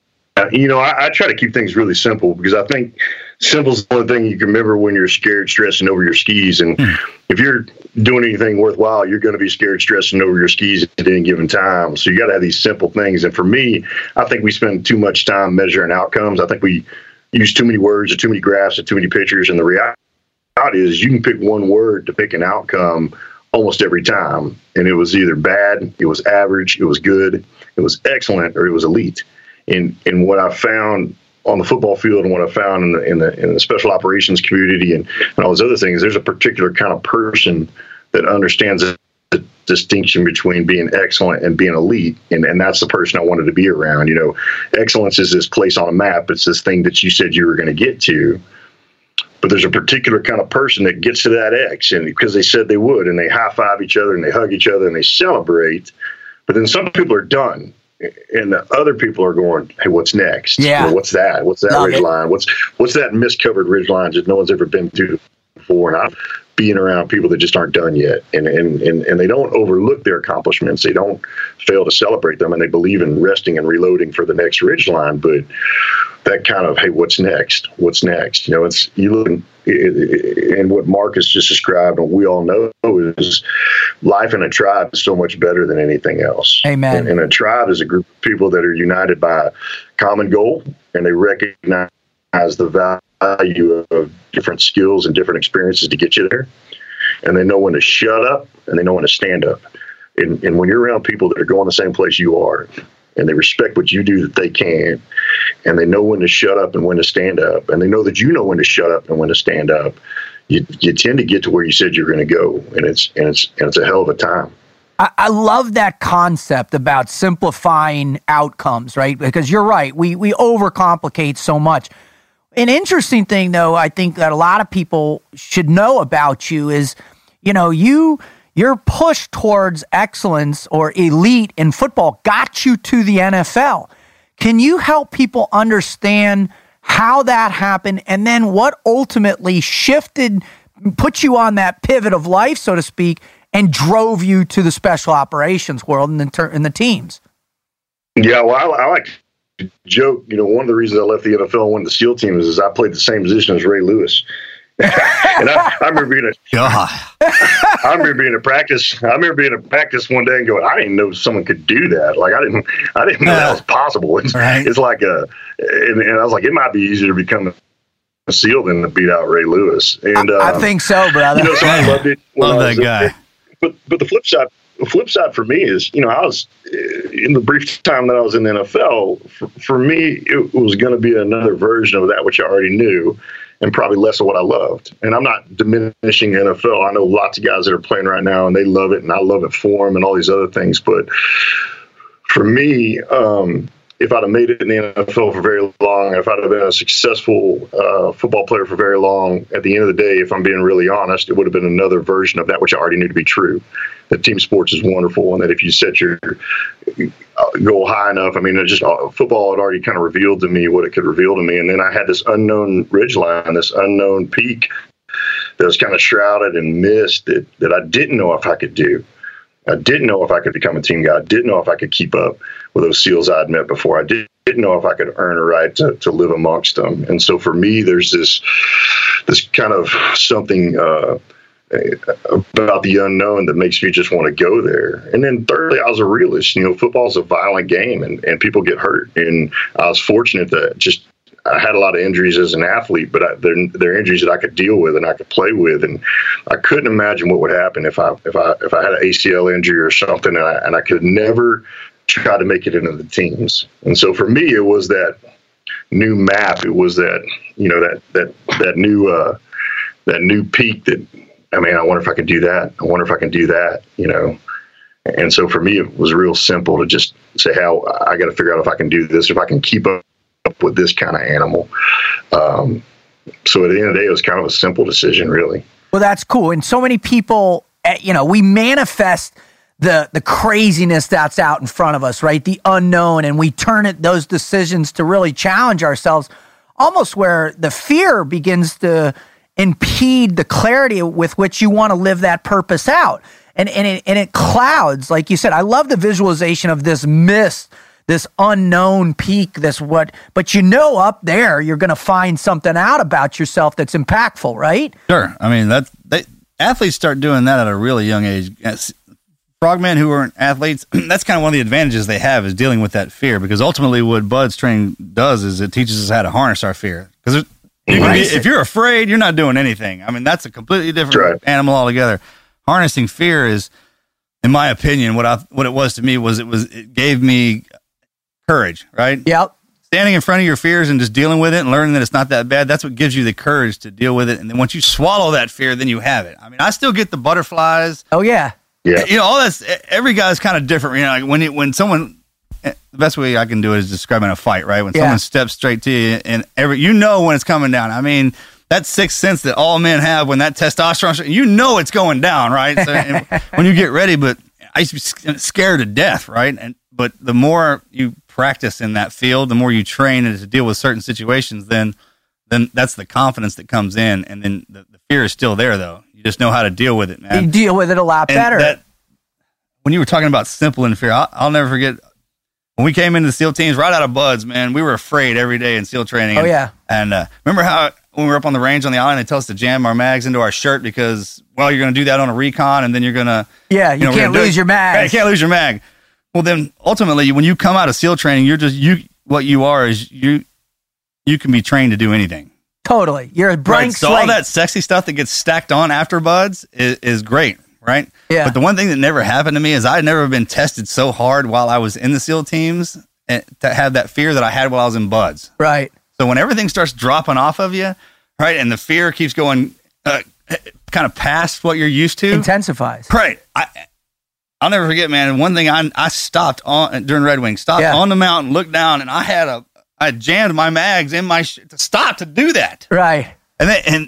I try to keep things really simple because I think simple is the only thing you can remember when you're scared, stressing over your skis. And if you're doing anything worthwhile, you're going to be scared, stressing over your skis at any given time. So you got to have these simple things. And for me, I think we spend too much time measuring outcomes. I think we use too many words or too many graphs or too many pictures. And the reality is you can pick one word to pick an outcome almost every time. And it was either bad, it was average, it was good, it was excellent, or it was elite. And what I found on the football field and what I found in the special operations community and all those other things, there's a particular kind of person that understands the distinction between being excellent and being elite. And that's the person I wanted to be around. Excellence is this place on a map. It's this thing that you said you were going to get to. But there's a particular kind of person that gets to that X, and because they said they would, and they high-five each other and they hug each other and they celebrate. But then some people are done. And the other people are going, hey, what's next? Yeah. What's that? What's that ridge line? What's that mist-covered ridge line that no one's ever been through before? And I'm being around people that just aren't done yet. And they don't overlook their accomplishments. They don't fail to celebrate them. And they believe in resting and reloading for the next ridge line. But that kind of, hey, what's next? What's next? It's you look and what Marcus just described, and we all know, is life in a tribe is so much better than anything else. Amen. And a tribe is a group of people that are united by a common goal, and they recognize the value of different skills and different experiences to get you there. And they know when to shut up and they know when to stand up. And when you're around people that are going the same place you are, and they respect what you do that they can, and they know when to shut up and when to stand up, and they know that you know when to shut up and when to stand up, you tend to get to where you said you're going to go, and it's a hell of a time. I love that concept about simplifying outcomes, right? Because you're right, we overcomplicate so much. An interesting thing, though, I think that a lot of people should know about you is, your push towards excellence or elite in football got you to the NFL. Can you help people understand how that happened and then what ultimately put you on that pivot of life, so to speak, and drove you to the special operations world and the teams? Yeah, well, I like to joke, one of the reasons I left the NFL and went to the SEAL team is I played the same position as Ray Lewis. And I remember being at practice. I remember being at practice one day and going, I didn't know someone could do that. Like I didn't know that was possible. It's like and I was like, it might be easier to become a SEAL than to beat out Ray Lewis. And I think so, brother. So I loved it. Love that guy. But the flip side for me is, I was in the brief time that I was in the NFL. For me, it was going to be another version of that which I already knew, and probably less of what I loved. And I'm not diminishing NFL. I know lots of guys that are playing right now, and they love it, and I love it for them, and all these other things. But for me, if I'd have made it in the NFL for very long, if I'd have been a successful football player for very long, at the end of the day, if I'm being really honest, it would have been another version of that which I already knew to be true. That team sports is wonderful, and that if you set your goal high enough, football had already kind of revealed to me what it could reveal to me. And then I had this unknown ridgeline, this unknown peak that was kind of shrouded in mist that I didn't know if I could do. I didn't know if I could become a team guy. I didn't know if I could keep up with those SEALs I'd met before. I didn't know if I could earn a right to live amongst them. And so for me, there's this kind of something about the unknown that makes me just want to go there. And then thirdly, I was a realist. Football's a violent game, and people get hurt. And I was fortunate that I had a lot of injuries as an athlete, but they're injuries that I could deal with and I could play with. And I couldn't imagine what would happen if I had an ACL injury or something, and I could never try to make it into the teams. And so for me, it was that new map. It was that that new peak that, I wonder if I could do that. I wonder if I can do that, And so for me, it was real simple to just say, I got to figure out if I can do this, if I can keep up with this kind of animal. So at the end of the day, it was kind of a simple decision, really. Well, that's cool. And so many people, we manifest the craziness that's out in front of us, right? The unknown, and we turn those decisions to really challenge ourselves, almost where the fear begins to impede the clarity with which you want to live that purpose out. And it clouds, like you said. I love the visualization of this mist, this unknown peak, but up there you're going to find something out about yourself that's impactful, right? Sure. I mean, athletes start doing that at a really young age. Frogmen who aren't athletes, that's kind of one of the advantages they have is dealing with that fear, because ultimately what Bud's training does is it teaches us how to harness our fear. Because if you're afraid, you're not doing anything. I mean, that's a completely different animal altogether. Harnessing fear is, in my opinion, what it was to me was it gave me courage, right? Yep. Standing in front of your fears and just dealing with it and learning that it's not that bad, that's what gives you the courage to deal with it. And then once you swallow that fear, then you have it. I mean, I still get the butterflies. Oh, yeah. Yeah. All that's, every guy's kind of different. Like when someone, the best way I can do it is describing a fight, right? When someone steps straight to you and when it's coming down. I mean, that sixth sense that all men have when that testosterone, it's going down, right? So, when you get ready, but I used to be scared to death, right? But the more you practice in that field, the more you train to deal with certain situations, then that's the confidence that comes in. And then the fear is still there, though. You just know how to deal with it, man. You deal with it a lot better. When you were talking about simple and fear, I'll never forget when we came into the SEAL teams right out of Buds, man, we were afraid every day in SEAL training. And remember how when we were up on the range on the island, they tell us to jam our mags into our shirt because, you're going to do that on a recon and then you're going to... Yeah, you can't lose your mag. Right, you can't lose your mag. Well, then ultimately, when you come out of SEAL training, what you are is you can be trained to do anything. Totally. You're a blank slate. So all that sexy stuff that gets stacked on after Buds is great, right? Yeah. But the one thing that never happened to me is I'd never been tested so hard while I was in the SEAL teams to have that fear that I had while I was in Buds. Right. So when everything starts dropping off of you, right, and the fear keeps going kind of past what you're used to. Intensifies. Right. I'll never forget, man. One thing I stopped during Red Wing, on the mountain, looked down, and I jammed my mags in my to stop to do that. Right. And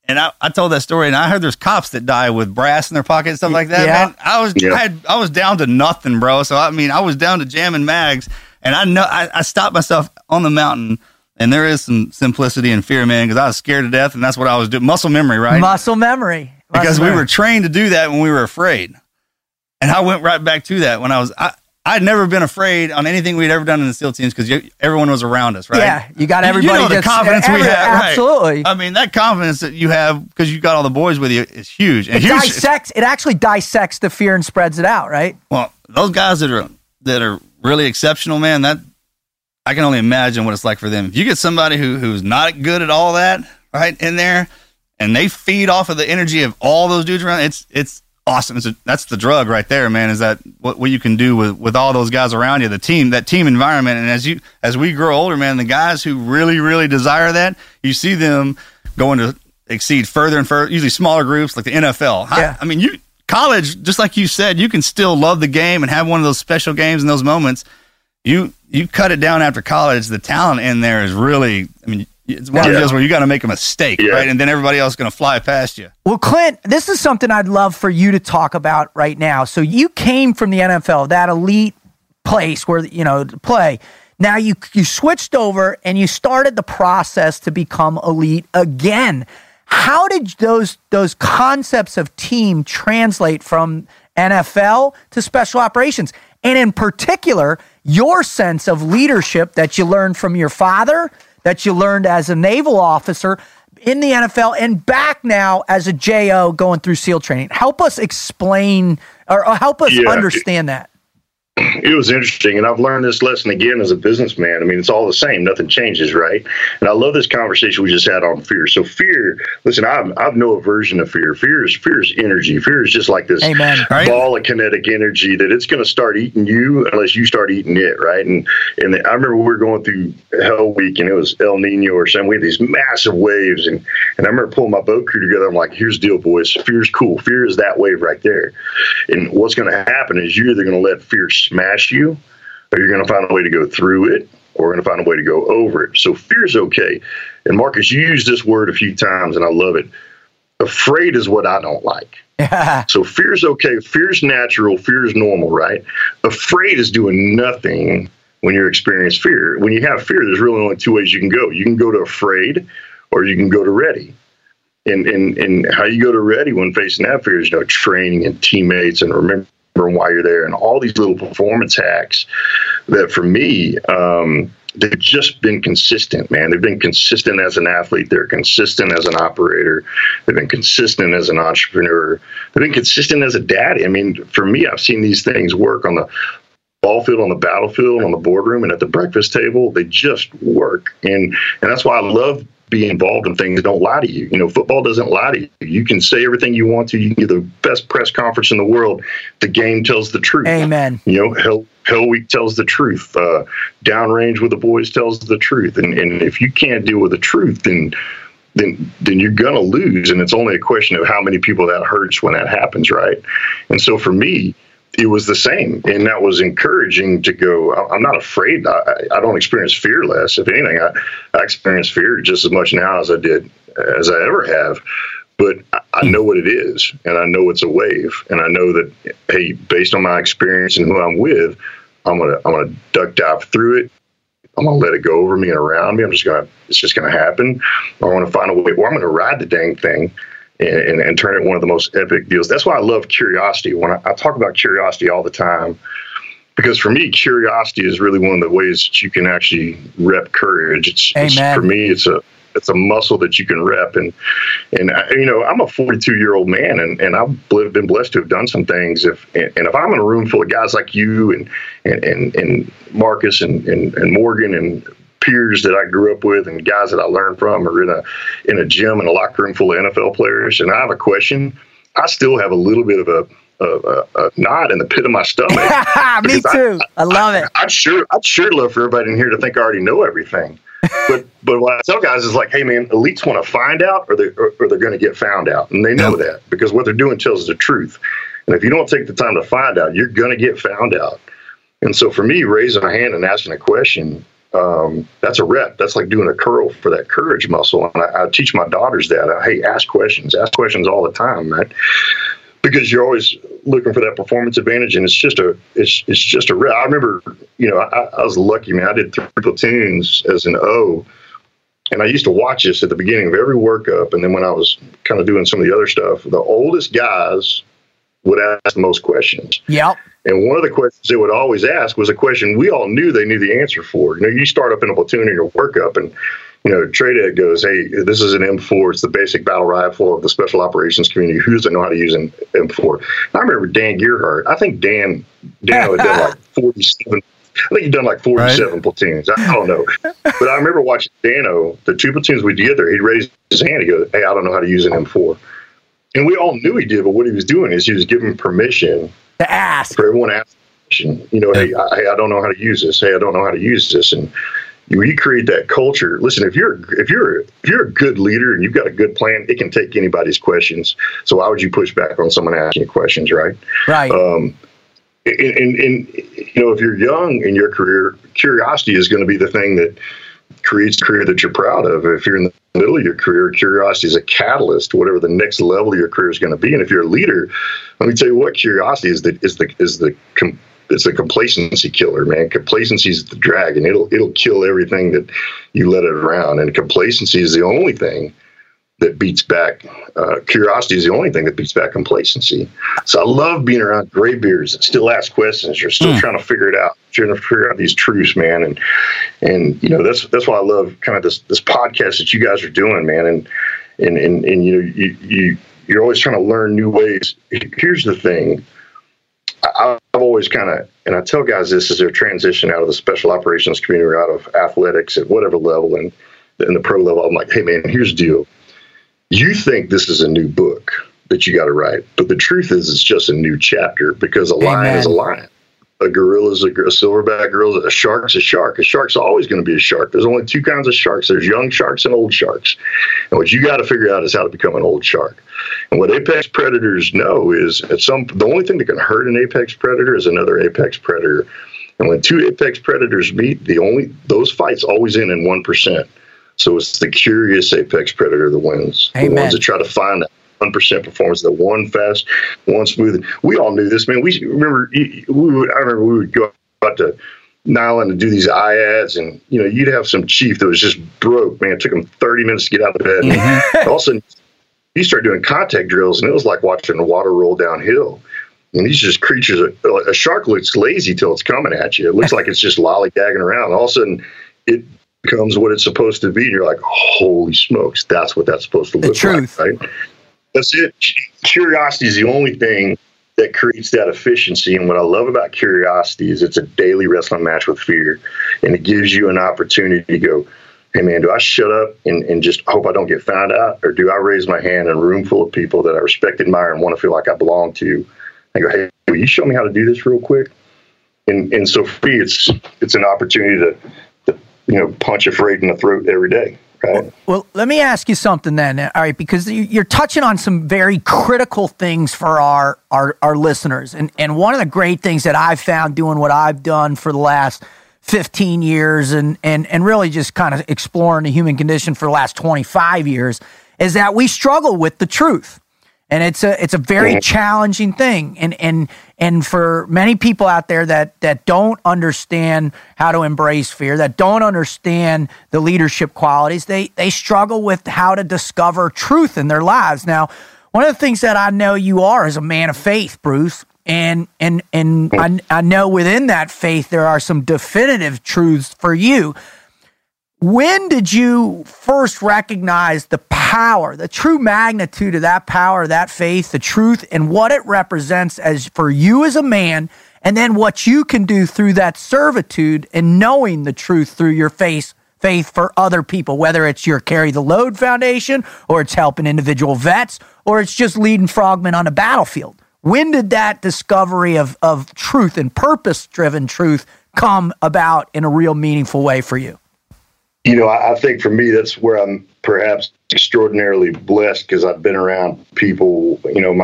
I told that story, and I heard there's cops that die with brass in their pocket and stuff like that. Yeah. Man, I was down to nothing, bro. So I was down to jamming mags, and I stopped myself on the mountain. And there is some simplicity and fear, man, because I was scared to death, and that's what I was doing. Muscle memory, right? Muscle memory. Because we were trained to do that when we were afraid. And I went right back to that when I'd never been afraid on anything we'd ever done in the SEAL teams because everyone was around us, right? Yeah, you got everybody. The confidence we have. Absolutely. Right? I mean, that confidence that you have because you got all the boys with you is huge. And it actually dissects the fear and spreads it out, right? Well, those guys that are really exceptional, man, that I can only imagine what it's like for them. If you get somebody who's not good at all that, right, in there, and they feed off of the energy of all those dudes around, it's awesome. That's the drug right there, man, is that what you can do with all those guys around you, that team environment. And as we grow older, man, the guys who really, really desire that, you see them going to exceed further and further, usually smaller groups like the NFL. Yeah. I mean, college, just like you said, you can still love the game and have one of those special games in those moments. You cut it down after college, the talent in there is really, it's one of those where you got to make a mistake, right? And then everybody else is going to fly past you. Well, Clint, this is something I'd love for you to talk about right now. So you came from the NFL, that elite place where, to play. Now you switched over and you started the process to become elite again. How did those concepts of team translate from NFL to special operations? And in particular, your sense of leadership that you learned from your father, that you learned as a naval officer in the NFL, and back now as a JO going through SEAL training. Help us explain or help us understand that. It was interesting, and I've learned this lesson again as a businessman. It's all the same. Nothing changes, right? And I love this conversation we just had on fear. So fear, listen, I've no aversion to fear. Fear is energy. Fear is just like this ball of kinetic energy that it's going to start eating you unless you start eating it, right? And I remember we were going through Hell Week, and it was El Nino or something. We had these massive waves, and I remember pulling my boat crew together. I'm like, here's the deal, boys. Fear's cool. Fear is that wave right there. And what's going to happen is you're either going to let fear smash you, or you're going to find a way to go through it, or we're going to find a way to go over it. So fear's okay. And Marcus, you used this word a few times, and I love it. Afraid is what I don't like. So fear is okay. Fear is natural. Fear is normal, right? Afraid is doing nothing when you experience fear. When you have fear, there's really only two ways you can go. You can go to afraid, or you can go to ready. And how you go to ready when facing that fear is, training and teammates and remembering why you're there and all these little performance hacks that for me, they've just been consistent, man. They've been consistent as an athlete. They're consistent as an operator. They've been consistent as an entrepreneur. They've been consistent as a daddy. I mean, for me, I've seen these things work on the ball field, on the battlefield, on the boardroom, and at the breakfast table. They just work. And that's why I love being involved in things that don't lie to you. Football doesn't lie to you. You can say everything you want to. You can get the best press conference in the world. The game tells the truth. Amen. Hell Week tells the truth. Downrange with the boys tells the truth. And if you can't deal with the truth, then you're going to lose. And it's only a question of how many people that hurts when that happens, right? And so for me, it was the same. And that was encouraging to go, I'm not afraid. I don't experience fear less. If anything, I experience fear just as much now as I ever have. But I know what it is, and I know it's a wave. And I know that, hey, based on my experience and who I'm with, I'm gonna duck dive through it. I'm gonna let it go over me and around me. It's just gonna happen. I want to find a way, or I'm gonna ride the dang thing and turn it one of the most epic deals. That's why I love curiosity. When I talk about curiosity all the time, because for me, curiosity is really one of the ways that you can actually rep courage. For me, it's a muscle that you can rep. And I'm a 42-year-old man, and I've been blessed to have done some things. If I'm in a room full of guys like you and Marcus and Morgan and peers that I grew up with and guys that I learned from, or in a gym and a locker room full of NFL players, and I have a question, I still have a little bit of a knot in the pit of my stomach. Me too. I love it. I'd sure love for everybody in here to think I already know everything. But what I tell guys is like, hey man, elites want to find out, or they're going to get found out, and they know that because what they're doing tells the truth. And if you don't take the time to find out, you're going to get found out. And so for me, raising a hand and asking a question, that's a rep. That's like doing a curl for that courage muscle. And I teach my daughters that. Hey, ask questions all the time, right? Because you're always looking for that performance advantage, and it's just a rep. I remember, I was lucky, man. I did 3 platoons as an O, and I used to watch this at the beginning of every workup. And then when I was kind of doing some of the other stuff, the oldest guys would ask the most questions. Yep. And one of the questions they would always ask was a question we all knew they knew the answer for. You start up in a platoon in your workup, and Trade Ed goes, hey, this is an M4. It's the basic battle rifle of the special operations community. Who doesn't know how to use an M4? And I remember Dan Gearhart. I think Dan had done like 47. I think he'd done like 47 platoons. I don't know. But I remember watching Dano, the 2 platoons we did there, he'd raise his hand. He goes, hey, I don't know how to use an M4. And we all knew he did, but what he was doing is he was giving permission to ask. For everyone to ask a question. Hey, I don't know how to use this. Hey, I don't know how to use this. And you create that culture. Listen, if you're a good leader and you've got a good plan, it can take anybody's questions. So why would you push back on someone asking you questions, right? Right. And if you're young in your career, curiosity is going to be the thing that creates a career that you're proud of. If you're in the middle of your career, curiosity is a catalyst to whatever the next level of your career is going to be. And if you're a leader, let me tell you what curiosity is it's a complacency killer, man. Complacency is the dragon. It'll kill everything that you let it around. And complacency is the only thing that beats back. Curiosity is the only thing that beats back complacency. So I love being around graybeards that still ask questions. You're still trying to figure it out. Trying to figure out these truths, man. And that's why I love kind of this podcast that you guys are doing, man. And you're always trying to learn new ways. Here's the thing. I've always and I tell guys this as they're transitioning out of the special operations community or out of athletics at whatever level and in the pro level. I'm like, hey man, here's the deal. You think this is a new book that you got to write, but the truth is it's just a new chapter, because a lion is a lion. A gorilla is a silverback gorilla. A shark's a shark. A shark's always going to be a shark. There's only 2 kinds of sharks. There's young sharks and old sharks. And what you got to figure out is how to become an old shark. And what apex predators know is the only thing that can hurt an apex predator is another apex predator. And when 2 apex predators meet, those fights always end in 1%. So it's the curious apex predator that wins. Amen. The ones that try to find 1% performance, the one fast, one smooth. We all knew this, man. I remember we would go out to Nyland to do these IADs, and you'd have some chief that was just broke, man. It took him 30 minutes to get out of bed. Mm-hmm. And all of a sudden, you start doing contact drills, and it was like watching the water roll downhill. And these just creatures, a shark looks lazy till it's coming at you. It looks like it's just lollygagging around. And all of a sudden, it becomes what it's supposed to be. And you're like, holy smokes, that's what that's supposed to look like, right? That's it. Curiosity is the only thing that creates that efficiency. And what I love about curiosity is it's a daily wrestling match with fear. And it gives you an opportunity to go, hey, man, do I shut up and just hope I don't get found out? Or do I raise my hand in a room full of people that I respect, admire, and want to feel like I belong to? I go, hey, will you show me how to do this real quick? And so for me, it's an opportunity to punch a freight in the throat every day. Right? Well, let me ask you something then, all right, because you're touching on some very critical things for our listeners. And one of the great things that I've found doing what I've done for the last 15 years and really just kind of exploring the human condition for the last 25 years is that we struggle with the truth. And it's a very challenging thing. And for many people out there that don't understand how to embrace fear, that don't understand the leadership qualities, they struggle with how to discover truth in their lives. Now, one of the things that I know you are is a man of faith, Bruce. And I know within that faith there are some definitive truths for you. When did you first recognize the power, the true magnitude of that power, that faith, the truth, and what it represents as for you as a man, and then what you can do through that servitude and knowing the truth through your faith for other people, whether it's your Carry the Load Foundation, or it's helping individual vets, or it's just leading frogmen on the battlefield? When did that discovery of truth and purpose-driven truth come about in a real meaningful way for you? I think for me, that's where I'm perhaps extraordinarily blessed, because I've been around people.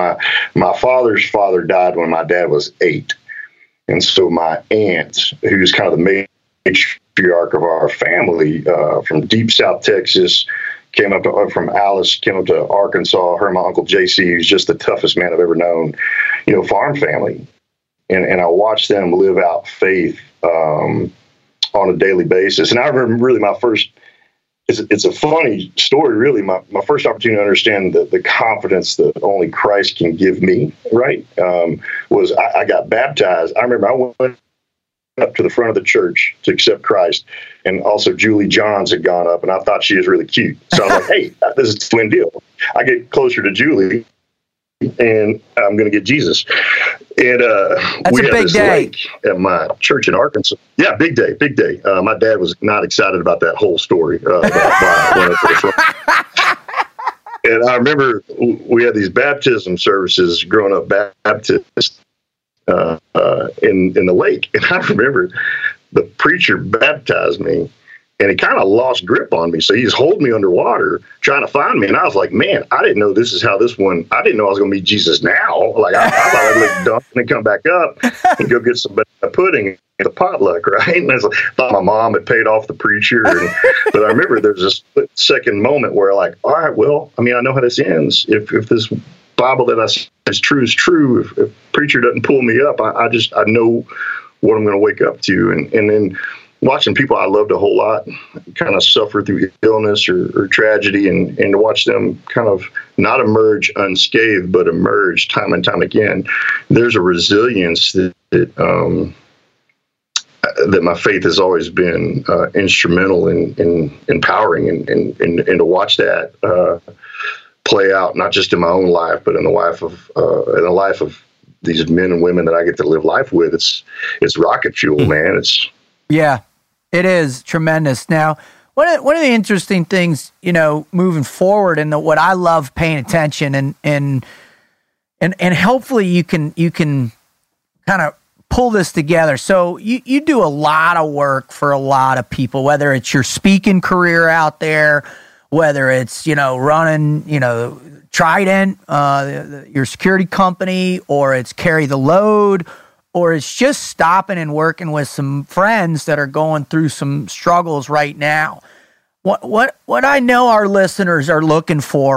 My father's father died when my dad was 8. And so my aunt, who's kind of the matriarch of our family, from deep South Texas, came up from Alice, came up to Arkansas. Her and my Uncle JC, who's just the toughest man I've ever known, farm family. And I watched them live out faith on a daily basis. And I remember really my first, it's a funny story, really. My first opportunity to understand the confidence that only Christ can give me, right, was I got baptized. I remember I went up to the front of the church to accept Christ, and also Julie Johns had gone up, and I thought she was really cute. So I was like, hey, this is a twin deal. I get closer to Julie, and I'm going to get Jesus. And we had this lake at my church in Arkansas. Yeah, big day. My dad was not excited about that whole story. And I remember we had these baptism services growing up, Baptist, in the lake. And I remember the preacher baptized me, and he kind of lost grip on me. So he's holding me underwater, trying to find me. And I was like, man, I didn't know this is how this one, I didn't know I was going to meet Jesus now. Like, I thought I'd look dumb and come back up and go get some pudding at the potluck, right? And I thought my mom had paid off the preacher. But I remember there's this second moment where, like, all right, well, I know how this ends. If this Bible that I say is true, if preacher doesn't pull me up, I know what I'm going to wake up to. And then watching people I loved a whole lot kind of suffer through illness or tragedy, and to watch them kind of not emerge unscathed, but emerge time and time again, there's a resilience that my faith has always been instrumental in empowering, and to watch that play out, not just in my own life, but in the life of these men and women that I get to live life with. It's rocket fuel, man. Yeah, it is tremendous. Now, one of the interesting things, moving forward, and what I love paying attention, and hopefully you can kind of pull this together. So you do a lot of work for a lot of people, whether it's your speaking career out there, whether it's running Trident, your security company, or it's Carry the Load, or it's just stopping and working with some friends that are going through some struggles right now. What I know our listeners are looking for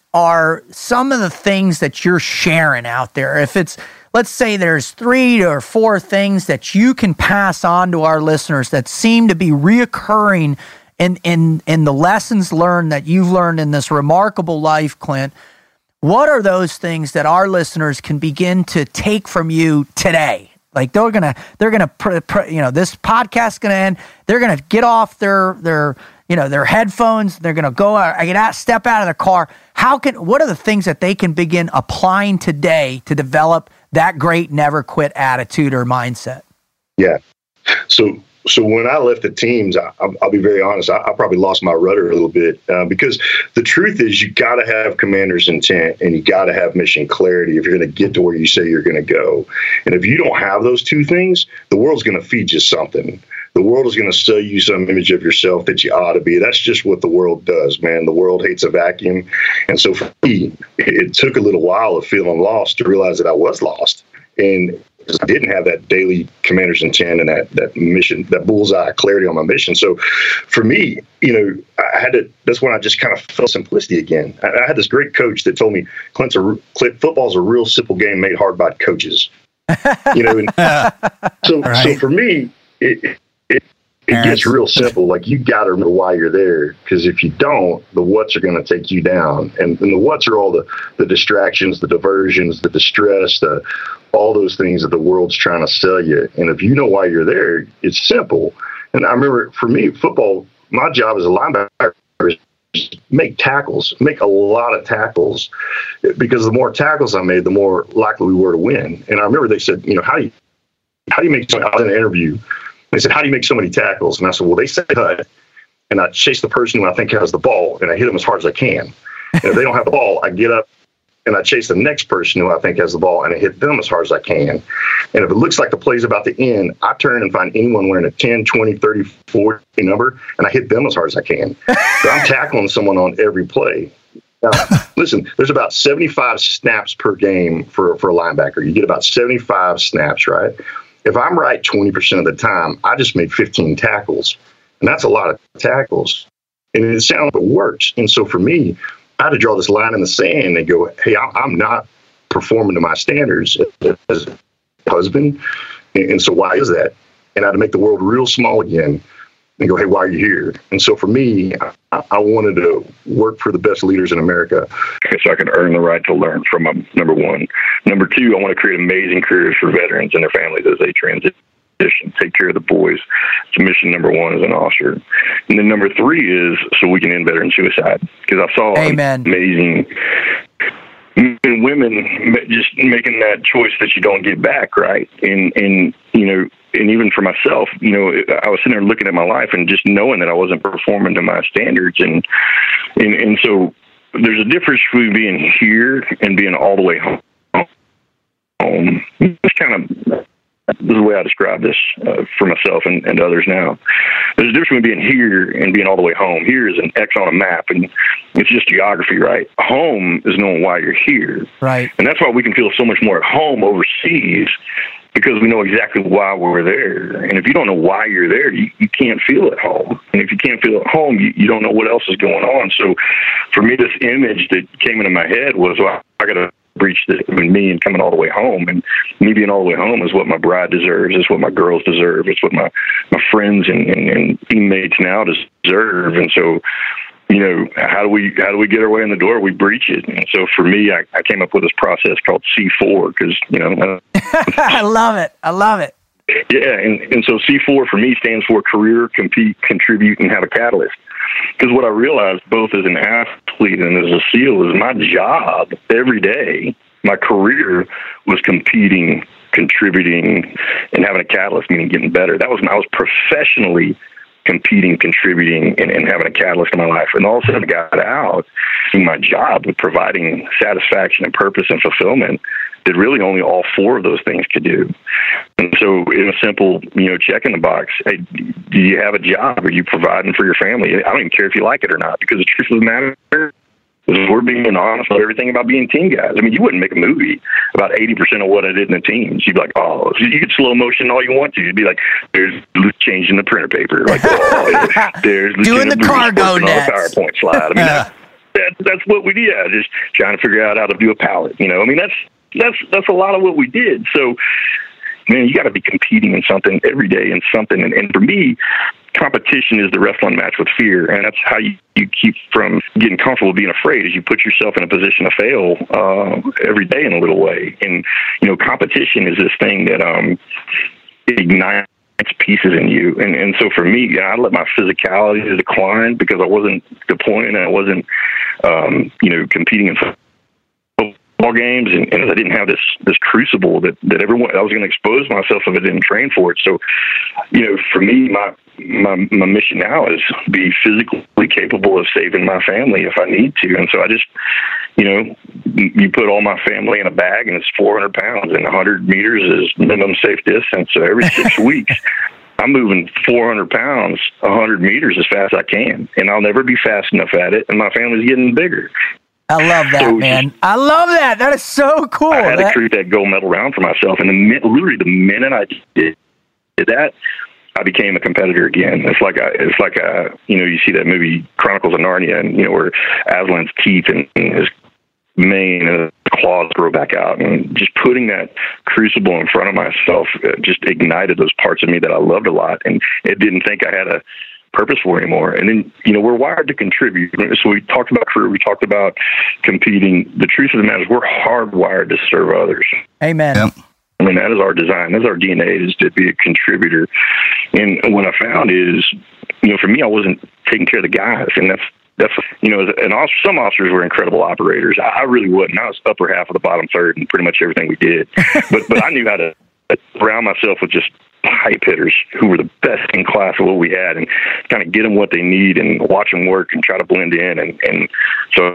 are some of the things that you're sharing out there? If it's, let's say there's 3 or 4 things that you can pass on to our listeners that seem to be reoccurring in the lessons learned that you've learned in this remarkable life, Clint, what are those things that our listeners can begin to take from you today? Like they're gonna, this podcast's gonna end. They're gonna get off their headphones. They're gonna go out, step out of the car. What are the things that they can begin applying today to develop that great never quit attitude or mindset? Yeah. So when I left the teams, I'll be very honest, I probably lost my rudder a little bit because the truth is you got to have commander's intent and you got to have mission clarity if you're going to get to where you say you're going to go. And if you don't have those two things, the world's going to feed you something. The world is going to sell you some image of yourself that you ought to be. That's just what the world does, man. The world hates a vacuum. And so for me, it took a little while of feeling lost to realize that I was lost. And I didn't have that daily commander's intent and that mission, that bullseye clarity on my mission. So for me, that's when I just kind of felt simplicity again. I had this great coach that told me, Clint, football's a real simple game made hard by coaches. So for me, it gets real simple. Like you got to know why you're there, because if you don't, the what's are going to take you down. And the what's are all the distractions, the diversions, the distress, all those things that the world's trying to sell you. And if you know why you're there, it's simple. And I remember for me, football, my job as a linebacker is make a lot of tackles, because the more tackles I made, the more likely we were to win. And I remember they said, how do you make so, I was in an interview. They said, how do you make so many tackles? And I said, well, they say cut, and I chase the person who I think has the ball, and I hit them as hard as I can. And if they don't have the ball, I get up and I chase the next person who I think has the ball, and I hit them as hard as I can. And if it looks like the play's about to end, I turn and find anyone wearing a 10, 20, 30, 40 number, and I hit them as hard as I can. So I'm tackling someone on every play. Now, listen, there's about 75 snaps per game for a linebacker. You get about 75 snaps, right? If I'm right 20% of the time, I just made 15 tackles. And that's a lot of tackles. And it sounds like it works. And so for me, I had to draw this line in the sand and go, hey, I'm not performing to my standards as a husband. And so why is that? And I had to make the world real small again and go, hey, why are you here? And so for me, I wanted to work for the best leaders in America so I could earn the right to learn from them, number one. Number two, I want to create amazing careers for veterans and their families as they transition, take care of the boys. It's mission number one as an officer. And then number three is so we can end veteran suicide. Because I saw amazing women just making that choice that you don't get back, right? And even for myself, I was sitting there looking at my life and just knowing that I wasn't performing to my standards. And so there's a difference between being here and being all the way home. It's kind of the way I describe this for myself and others now. There's a difference between being here and being all the way home. Here is an X on a map, and it's just geography, right? Home is knowing why you're here. Right. And that's why we can feel so much more at home overseas, because we know exactly why we're there. And if you don't know why you're there, you can't feel at home. And if you can't feel at home, you don't know what else is going on. So for me, this image that came into my head was, well, I got to breach this between me and coming all the way home. And me being all the way home is what my bride deserves. It's what my girls deserve. It's what my friends and teammates now deserve. And so, how do we get our way in the door? We breach it. And so for me, I came up with this process called C4 because, I love it. Yeah. And so C4 for me stands for career, compete, contribute, and have a catalyst. Because what I realized both as an athlete and as a SEAL is my job every day, my career was competing, contributing, and having a catalyst, meaning getting better. That was when I was professionally competing, contributing, and having a catalyst in my life. And all of a sudden I got out in my job with providing satisfaction and purpose and fulfillment that really only all four of those things could do. And so in a simple, check in the box, hey, do you have a job? Are you providing for your family? I don't even care if you like it or not, because the truth of the matter is we're being honest about everything about being team guys. I mean, you wouldn't make a movie about 80% of what I did in the teams. You'd be like, oh, you could slow motion all you want to. You'd be like, there's changing the printer paper. Like, there's doing the cargo net. PowerPoint slide. I mean, that's what we did. Just trying to figure out how to do a pallet. I mean, that's a lot of what we did. So, man, you got to be competing in something every day in something. And for me, competition is the wrestling match with fear. And that's how you keep from getting comfortable being afraid, is you put yourself in a position to fail every day in a little way. And, competition is this thing that ignites pieces in you. And so for me, I let my physicality decline because I wasn't deploying and I wasn't, competing in football games, and I didn't have this crucible that everyone, I was going to expose myself if I didn't train for it. So, for me, my mission now is be physically capable of saving my family if I need to. And so I just, you put all my family in a bag and it's 400 pounds and 100 meters is minimum safe distance. So every 6 weeks, I'm moving 400 pounds, 100 meters as fast as I can. And I'll never be fast enough at it. And my family's getting bigger. I love that, man. I love that. That is so cool. I had to create that gold medal round for myself. And literally the minute I did that, I became a competitor again. It's like you see that movie Chronicles of Narnia, and where Aslan's teeth and his mane and his claws grow back out, and just putting that crucible in front of myself just ignited those parts of me that I loved a lot, and it didn't think I had a purpose for anymore. And then we're wired to contribute. So we talked about career, we talked about competing. The truth of the matter is we're hardwired to serve others. Amen. Yep. I mean, that is our design. That's our DNA, is to be a contributor. And what I found is, for me, I wasn't taking care of the guys. And that's some officers were incredible operators. I really wasn't. I was upper half of the bottom third in pretty much everything we did. But I knew how to surround myself with just pipe hitters who were the best in class of what we had, and kind of get them what they need and watch them work and try to blend in. And so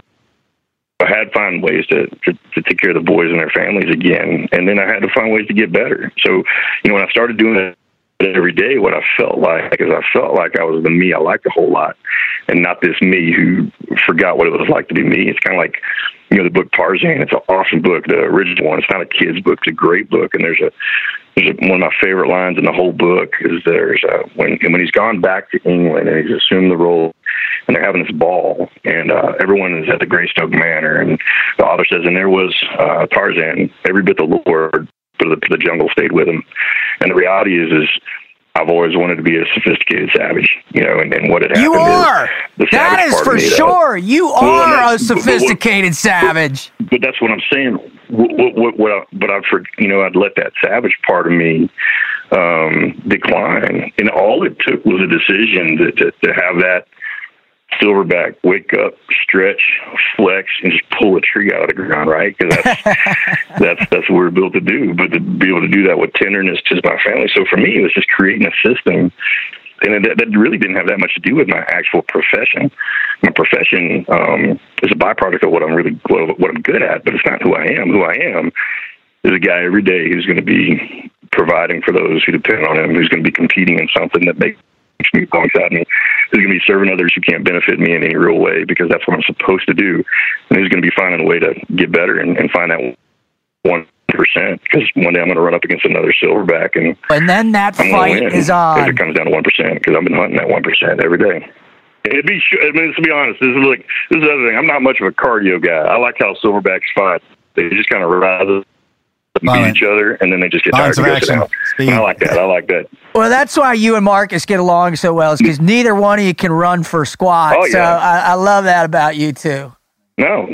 I had to find ways to take care of the boys and their families again. And then I had to find ways to get better. So, when I started doing it every day, what I felt like is I was the me I liked a whole lot, and not this me who forgot what it was like to be me. It's kind of like, the book Tarzan. It's an awesome book, the original one. It's not a kid's book. It's a great book. And there's one of my favorite lines in the whole book is when he's gone back to England and he's assumed the role, and they're having this ball, and everyone is at the Greystoke Manor, and the author says, and there was Tarzan, every bit the Lord, but the jungle stayed with him. And the reality is I've always wanted to be a sophisticated savage, and what had happened. You are. That is for sure. You are a sophisticated savage. But that's what I'm saying. I'd let that savage part of me decline, and all it took was a decision to have that silverback wake up, stretch, flex, and just pull a tree out of the ground, right? Because that's what we're built to do. But to be able to do that with tenderness to my family. So for me, it was just creating a system, and that really didn't have that much to do with my actual profession. My profession is a byproduct of what I'm good at, but it's not who I am. Who I am is a guy every day who's going to be providing for those who depend on him, who's going to be competing in something that makes me alongside me, who's going to be serving others who can't benefit me in any real way, because that's what I'm supposed to do, and who's going to be finding a way to get better and find that 1%, because one day I'm going to run up against another silverback, and then that fight is on. If it comes down to 1%, because I've been hunting that 1% every day. To be honest, this is the other thing. I'm not much of a cardio guy. I like how silverbacks fight. They just kind of rise, beat each other, and then they just get tired to go sit down. I like that. Well, that's why you and Marcus get along so well, is because neither one of you can run for squat. Oh, yeah. So I love that about you two. No.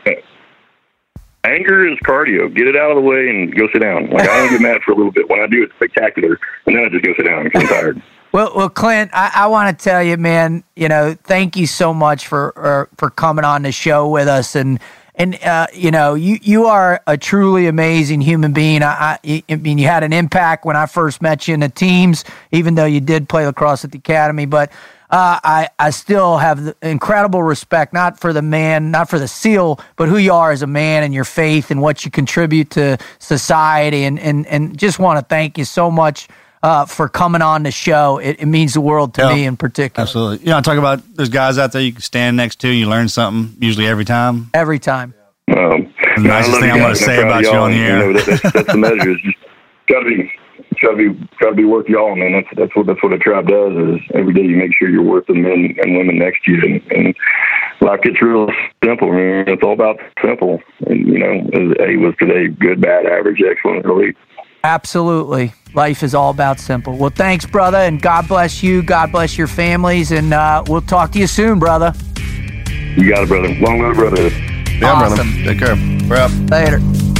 Anger is cardio. Get it out of the way and go sit down. Like, I don't get mad for a little bit. When I do, it's spectacular, and then I just go sit down because I'm tired. Well, Clint, I want to tell you, man, thank you so much for coming on the show with us, and you are a truly amazing human being. I mean, you had an impact when I first met you in the teams, even though you did play lacrosse at the academy. But I still have incredible respect, not for the man, not for the SEAL, but who you are as a man and your faith and what you contribute to society. And just want to thank you so much for coming on the show. It means the world to me in particular. Absolutely. I talk about there's guys out there you can stand next to, you learn something usually every time. Every time. The nicest thing I'm going to say about you on the air. That's the measure. It's just gotta be worth y'all, man. That's what a tribe does. Is every day you make sure you're worth the men and women next to you, and life gets real simple, man. It's all about simple. And, you know, A was today, good, bad, average, excellent, elite. Absolutely. Life is all about simple. Well, thanks, brother, and God bless you. God bless your families, and we'll talk to you soon, brother. You got it, brother. Long live, brother. Yeah, awesome. brother. Take care. We're up. Later.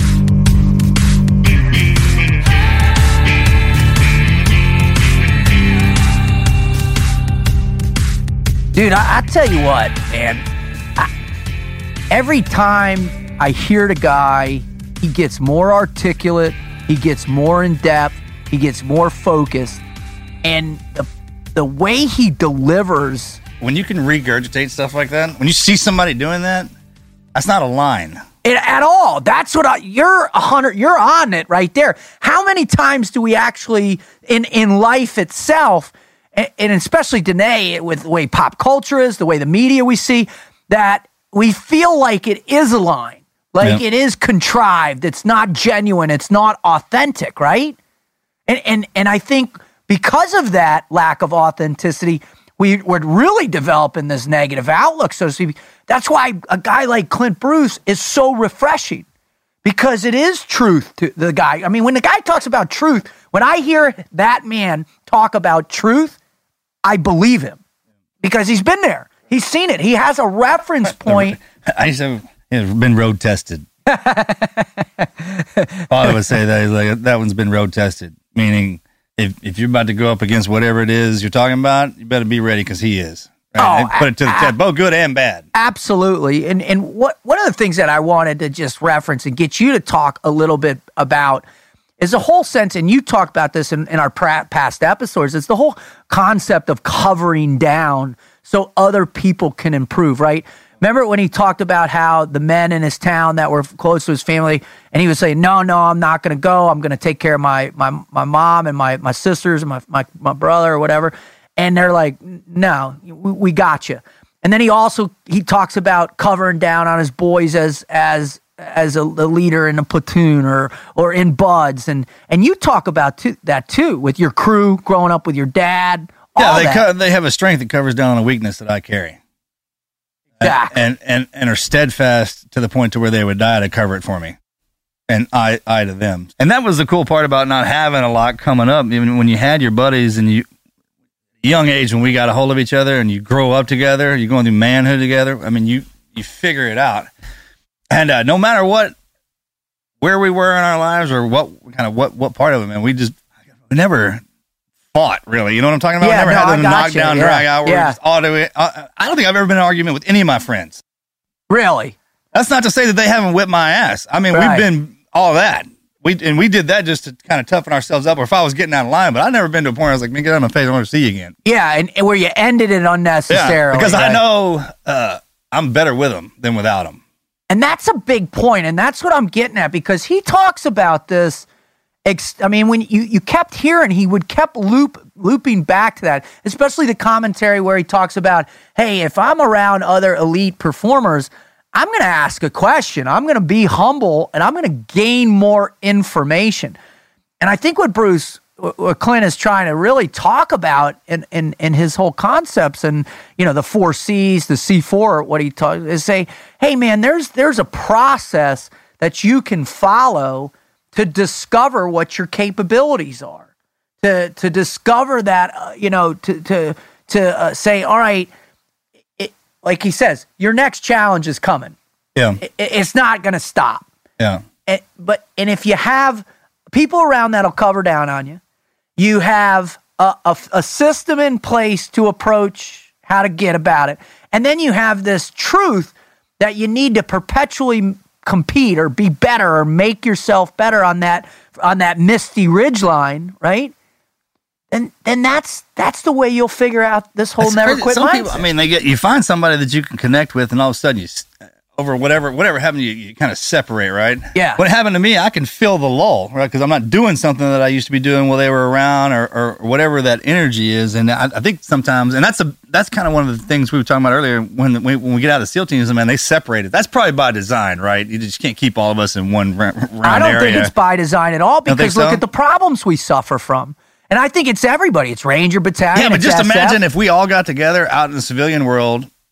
Dude, I tell you what, man. Every time I hear the guy, he gets more articulate, he gets more in depth, he gets more focused, and the way he delivers. When you can regurgitate stuff like that, when you see somebody doing that, that's not a line. At all. That's what you're 100. You're on it right there. How many times do we actually in life itself? And especially today, with the way pop culture is, the way the media we see, that we feel like it is a line, like it is contrived. It's not genuine. It's not authentic, right? And I think because of that lack of authenticity, we're really developing this negative outlook, so to speak. That's why a guy like Clint Bruce is so refreshing, because it is truth to the guy. I mean, when the guy talks about truth, when I hear that man talk about truth, I believe him, because he's been there. He's seen it. He has a reference point. I used to have been road tested. Father would say that. He's like, that one's been road tested, meaning if you're about to go up against whatever it is you're talking about, you better be ready, because he is. Right? Put it to the test, both good and bad. Absolutely. And one of the things that I wanted to just reference and get you to talk a little bit about is the whole sense, and you talked about this in our past episodes, it's the whole concept of covering down so other people can improve, right? Remember when he talked about how the men in his town that were close to his family, and he was saying, no, I'm not going to go. I'm going to take care of my mom and my sisters and my brother or whatever. And they're like, no, we got you. And then he talks about covering down on his boys as a leader in a platoon or in buds. And you talk about that too, with your crew, growing up with your dad. They have a strength that covers down on a weakness that I carry. Exactly. And are steadfast to the point to where they would die to cover it for me. And I to them. And that was the cool part about not having a lot coming up. Even when you had your buddies and young age, when we got a hold of each other and you grow up together, you're going through manhood together. I mean, you figure it out. And no matter where we were in our lives or what part of it, man, we never fought, really. You know what I'm talking about? Yeah, I never had the knockdown, drag out. I don't think I've ever been in an argument with any of my friends. Really? That's not to say that they haven't whipped my ass. I mean, We've been all that. We did that just to kind of toughen ourselves up, or if I was getting out of line, but I've never been to a point where I was like, man, get out of my face, I want to see you again. Yeah, and where you ended it unnecessarily. Yeah, because I know I'm better with them than without them. And that's a big point, and that's what I'm getting at, because he talks about this. I mean, when you kept hearing, he would kept looping back to that, especially the commentary where he talks about, hey, if I'm around other elite performers, I'm going to ask a question. I'm going to be humble, and I'm going to gain more information. And I think what Clint is trying to really talk about in his whole concepts, and the 4 C's, the C4, what he talks is say, hey man, there's a process that you can follow to discover what your capabilities are, to discover that to say, all right, like he says, your next challenge is coming. Yeah, it's not going to stop. Yeah, and if you have people around that'll cover down on you, you have a system in place to approach how to get about it. And then you have this truth that you need to perpetually compete or be better or make yourself better on that misty ridgeline, right? And that's the way you'll figure out this whole never quit mindset. People, I mean, you find somebody that you can connect with, and all of a sudden over whatever happened, you kind of separate, right? Yeah. What happened to me, I can feel the lull, right? Because I'm not doing something that I used to be doing while they were around, or whatever that energy is. And I think sometimes, and that's kind of one of the things we were talking about earlier. When we get out of the SEAL teams, man, they separated. That's probably by design, right? You just can't keep all of us in one round area. I don't think it's by design at all, because look at the problems we suffer from. And I think it's everybody. It's Ranger Battalion. Yeah, but just imagine if we all got together out in the civilian world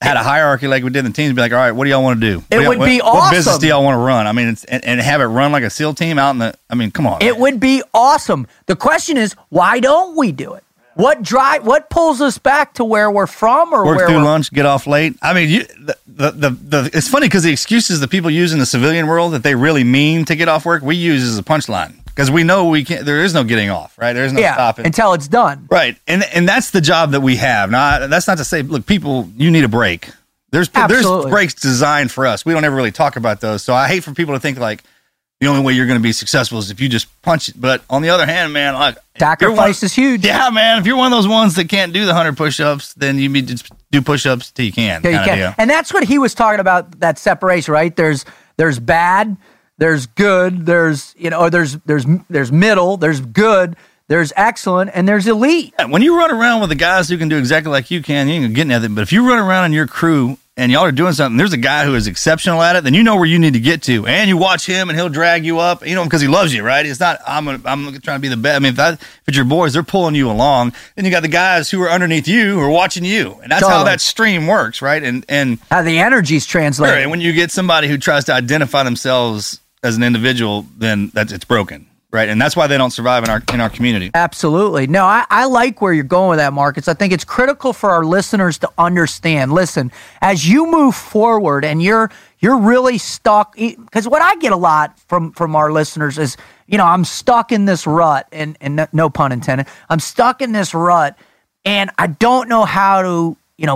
had a hierarchy like we did in the teams, be like, all right, what do y'all want to do? It would be awesome. What business do y'all want to run? I mean, and have it run like a SEAL team out in the. I mean, come on. It would be awesome. The question is, why don't we do it? What pulls us back to where we're from, or work through lunch, get off late? I mean, it's funny because the excuses the people use in the civilian world that they really mean to get off work, we use as a punchline. Because we know we can't. There is no getting off, right? There is no stopping until it's done, right? And that's the job that we have. Now, that's not to say, look, people, you need a break. There's breaks designed for us. We don't ever really talk about those. So I hate for people to think like the only way you're going to be successful is if you just punch it. But on the other hand, man, like sacrifice is huge. Yeah, man. If you're one of those ones that can't do the 100 push-ups, then you need to do push-ups till you can. Yeah, you can. And that's what he was talking about. That separation, right? There's bad. There's good, there's middle, there's good, there's excellent, and there's elite. Yeah, when you run around with the guys who can do exactly like you can, you ain't gonna get nothing. But if you run around in your crew and y'all are doing something, there's a guy who is exceptional at it, then you know where you need to get to. And you watch him and he'll drag you up, because he loves you, right? It's not, I'm trying to be the best. I mean, if it's your boys, they're pulling you along. Then you got the guys who are underneath you who are watching you. And that's how that stream works, right? And how the energy's translated. Right, and when you get somebody who tries to identify themselves as an individual, then it's broken, right? And that's why they don't survive in our community. Absolutely. No, I like where you're going with that, Marcus. I think it's critical for our listeners to understand. Listen, as you move forward and you're really stuck, because what I get a lot from our listeners is, I'm stuck in this rut, and no pun intended. I'm stuck in this rut, and I don't know how to,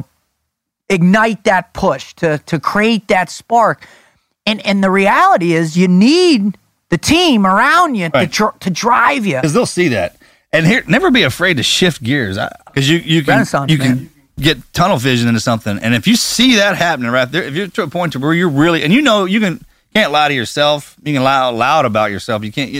ignite that push to create that spark. And the reality is you need the team around you to drive you. Because they'll see that. And here, never be afraid to shift gears. Because you can get tunnel vision into something. And if you see that happening right there, if you're to a point to where you're really, and you can't lie to yourself. You can lie out loud about yourself. You can't,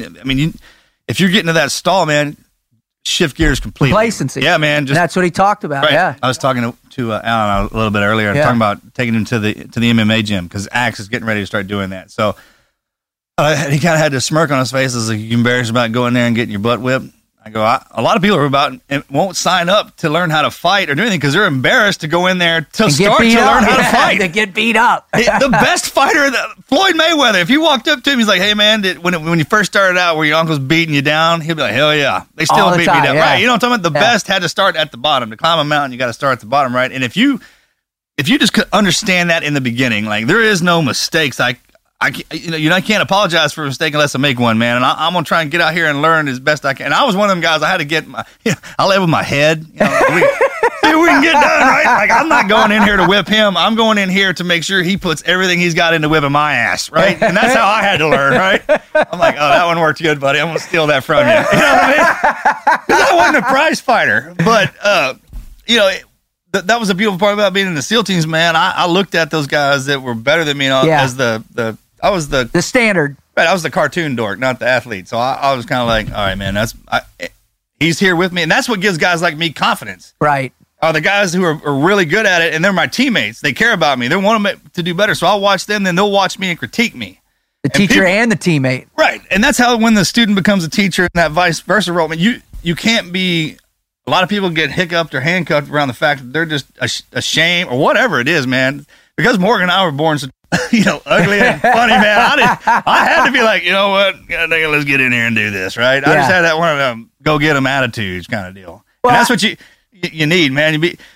if you're getting to that stall, man, shift gears completely. Complacency. Yeah, man. That's what he talked about. Right. Yeah. I was talking to Alan a little bit earlier. I'm talking about taking him to the MMA gym because Axe is getting ready to start doing that. So he kind of had this smirk on his face. I was like, you embarrassed about going there and getting your butt whipped? I go, a lot of people are about and won't sign up to learn how to fight or do anything because they're embarrassed to go in there to start to learn how to fight. To get beat up. The best fighter, Floyd Mayweather, if you walked up to him, he's like, hey, man, when you first started out, were your uncles beating you down? He'll be like, hell yeah. They still beat me down. Yeah. Right. You know what I'm talking about? The best had to start at the bottom. To climb a mountain, you got to start at the bottom, right? And if you just could understand that in the beginning, like there is no mistakes. I can't apologize for a mistake unless I make one, man. And I'm gonna try and get out here and learn as best I can. And I was one of them guys. I had to get I led with my head. See if we can get done, right? Like I'm not going in here to whip him. I'm going in here to make sure he puts everything he's got into whipping my ass, right? And that's how I had to learn, right? I'm like, oh, that one worked good, buddy. I'm gonna steal that from you. You know what I mean? Because I wasn't a prize fighter, but that was a beautiful part about being in the SEAL teams, man. I looked at those guys that were better than me as I was the standard. Right, I was the cartoon dork, not the athlete. So I was kind of like, all right, man, he's here with me. And that's what gives guys like me confidence. Right. Are the guys who are really good at it, and they're my teammates. They care about me. They want to do better. So I'll watch them, then they'll watch me and critique me. The teacher and the teammate. Right. And that's how when the student becomes a teacher and that vice versa role, I mean, you can't be – a lot of people get hiccuped or handcuffed around the fact that they're just ashamed or whatever it is, man. Because Morgan and I were born so ugly and funny, man. I had to be like, you know what? Let's get in here and do this, right? Yeah. I just had that one of them go get them attitudes kind of deal. Well, and that's what you need, man.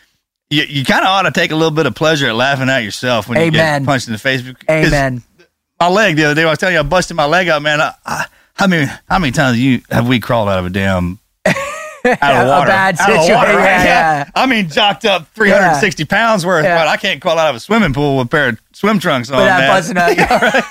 You kind of ought to take a little bit of pleasure at laughing at yourself when you get punched in the face. Amen. My leg the other day, I was telling you, I busted my leg out, man. How many times have we crawled out of a damn out of water? A bad situation. Water, right? Yeah. I mean, jocked up 360 pounds worth, but I can't crawl out of a swimming pool with a pair of swim trunks on, man. Buzzing out. Right?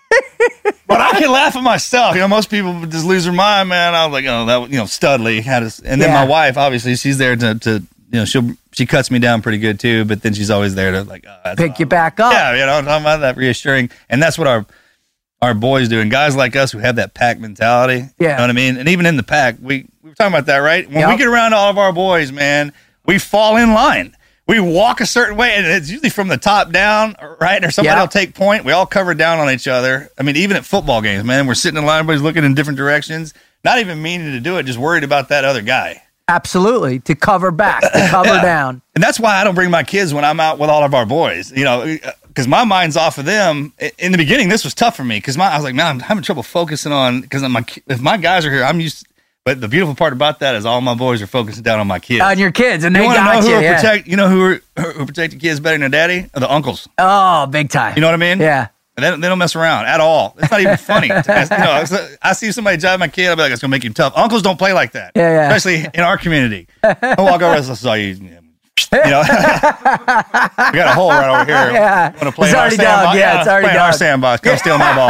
But I can laugh at myself. Most people would just lose their mind, man. I was like, oh, that, Studley had us. And then my wife, obviously, she's there to she cuts me down pretty good too, but then she's always there to like pick you back up. Yeah, I'm talking about that reassuring. And that's what our boys do. And guys like us who have that pack mentality, you know what I mean? And even in the pack, we were talking about that, right? When we get around all of our boys, man, we fall in line. We walk a certain way, and it's usually from the top down, right? Or somebody will take point. We all cover down on each other. I mean, even at football games, man, we're sitting in line, everybody's looking in different directions, not even meaning to do it, just worried about that other guy. Absolutely, to cover back, to cover down. And that's why I don't bring my kids when I'm out with all of our boys, because my mind's off of them. In the beginning, this was tough for me because I was like, man, I'm having trouble focusing on, because if my guys are here, I'm used. But the beautiful part about that is all my boys are focusing down on my kids. On your kids, and you they got you. You know who protect the kids better than their daddy? Or the uncles. Oh, big time. You know what I mean? Yeah. And they don't mess around at all. It's not even funny. I see somebody drive my kid, I'll be like, it's going to make you tough. Uncles don't play like that. Yeah. Especially in our community. I walk over and saw you. We got a hole right over here. Yeah. Want to play it's already done. Yeah, it's already done. Our sandbox. Come steal my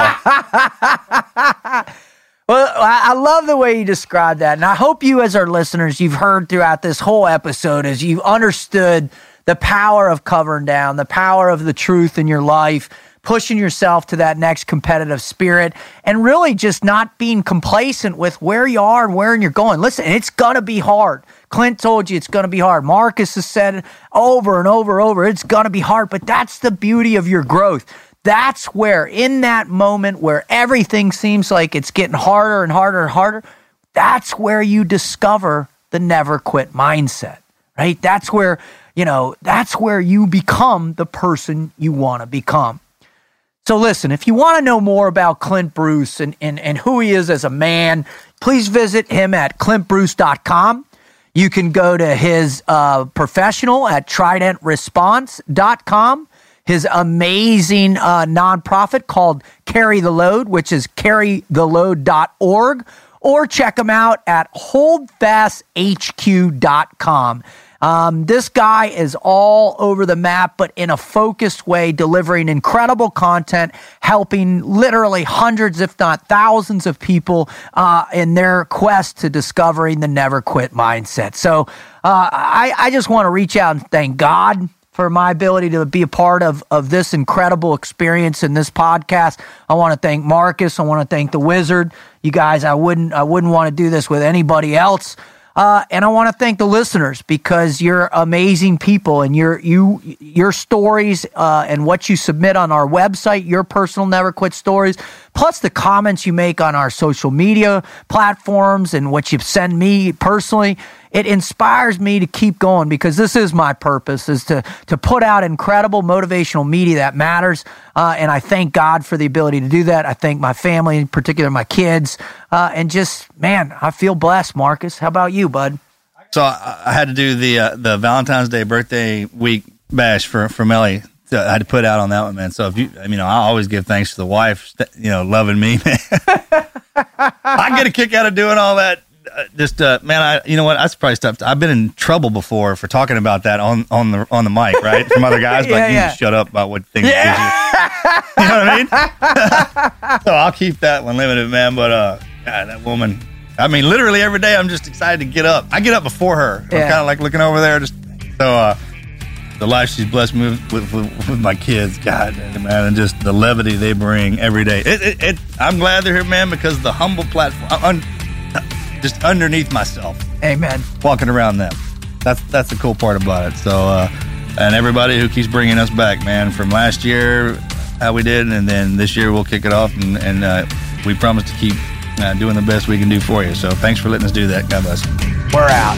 ball. Well, I love the way you described that. And I hope you, as our listeners, you've heard throughout this whole episode, as you've understood the power of covering down, the power of the truth in your life, pushing yourself to that next competitive spirit, and really just not being complacent with where you are and where you're going. Listen, it's going to be hard. Clint told you it's going to be hard. Marcus has said it over and over. It's going to be hard, but that's the beauty of your growth. That's where, in that moment where everything seems like it's getting harder and harder and harder, that's where you discover the never quit mindset, right? That's where you become the person you want to become. So listen, if you want to know more about Clint Bruce and who he is as a man, please visit him at clintbruce.com. You can go to his professional at tridentresponse.com. His amazing nonprofit called Carry the Load, which is carrytheload.org, or check him out at holdfasthq.com. This guy is all over the map, but in a focused way, delivering incredible content, helping literally hundreds, if not thousands of people in their quest to discovering the never quit mindset. So I just want to reach out and thank God for my ability to be a part of this incredible experience in this podcast. I want to thank Marcus. I want to thank the Wizard. You guys, I wouldn't want to do this with anybody else. And I want to thank the listeners, because you're amazing people, and your stories and what you submit on our website, your personal never quit stories, plus the comments you make on our social media platforms and what you send me personally, it inspires me to keep going, because this is my purpose, is to put out incredible motivational media that matters. And I thank God for the ability to do that. I thank my family, in particular my kids. And just, man, I feel blessed, Marcus. How about you, bud? So I had to do the Valentine's Day birthday week bash for Melly. So I had to put out on that one, man. So I always give thanks to the wife, loving me, man. I get a kick out of doing all that. That's probably stuff. I've been in trouble before for talking about that on the mic, right? From other guys, but you just shut up about what things gives you. You know what I mean? So I'll keep that one limited, man. But God, that woman. I mean, literally every day, I'm just excited to get up. I get up before her. I'm kind of like looking over there, just so. The life she's blessed me with my kids, God, man, and just the levity they bring every day. I'm glad they're here, man, because the humble platform. Just underneath myself. Amen. Walking around them. That's the cool part about it. So, and everybody who keeps bringing us back, man, from last year, how we did, and then this year we'll kick it off, and we promise to keep doing the best we can do for you. So thanks for letting us do that. God bless. We're out.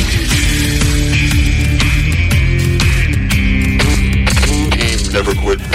Never quit.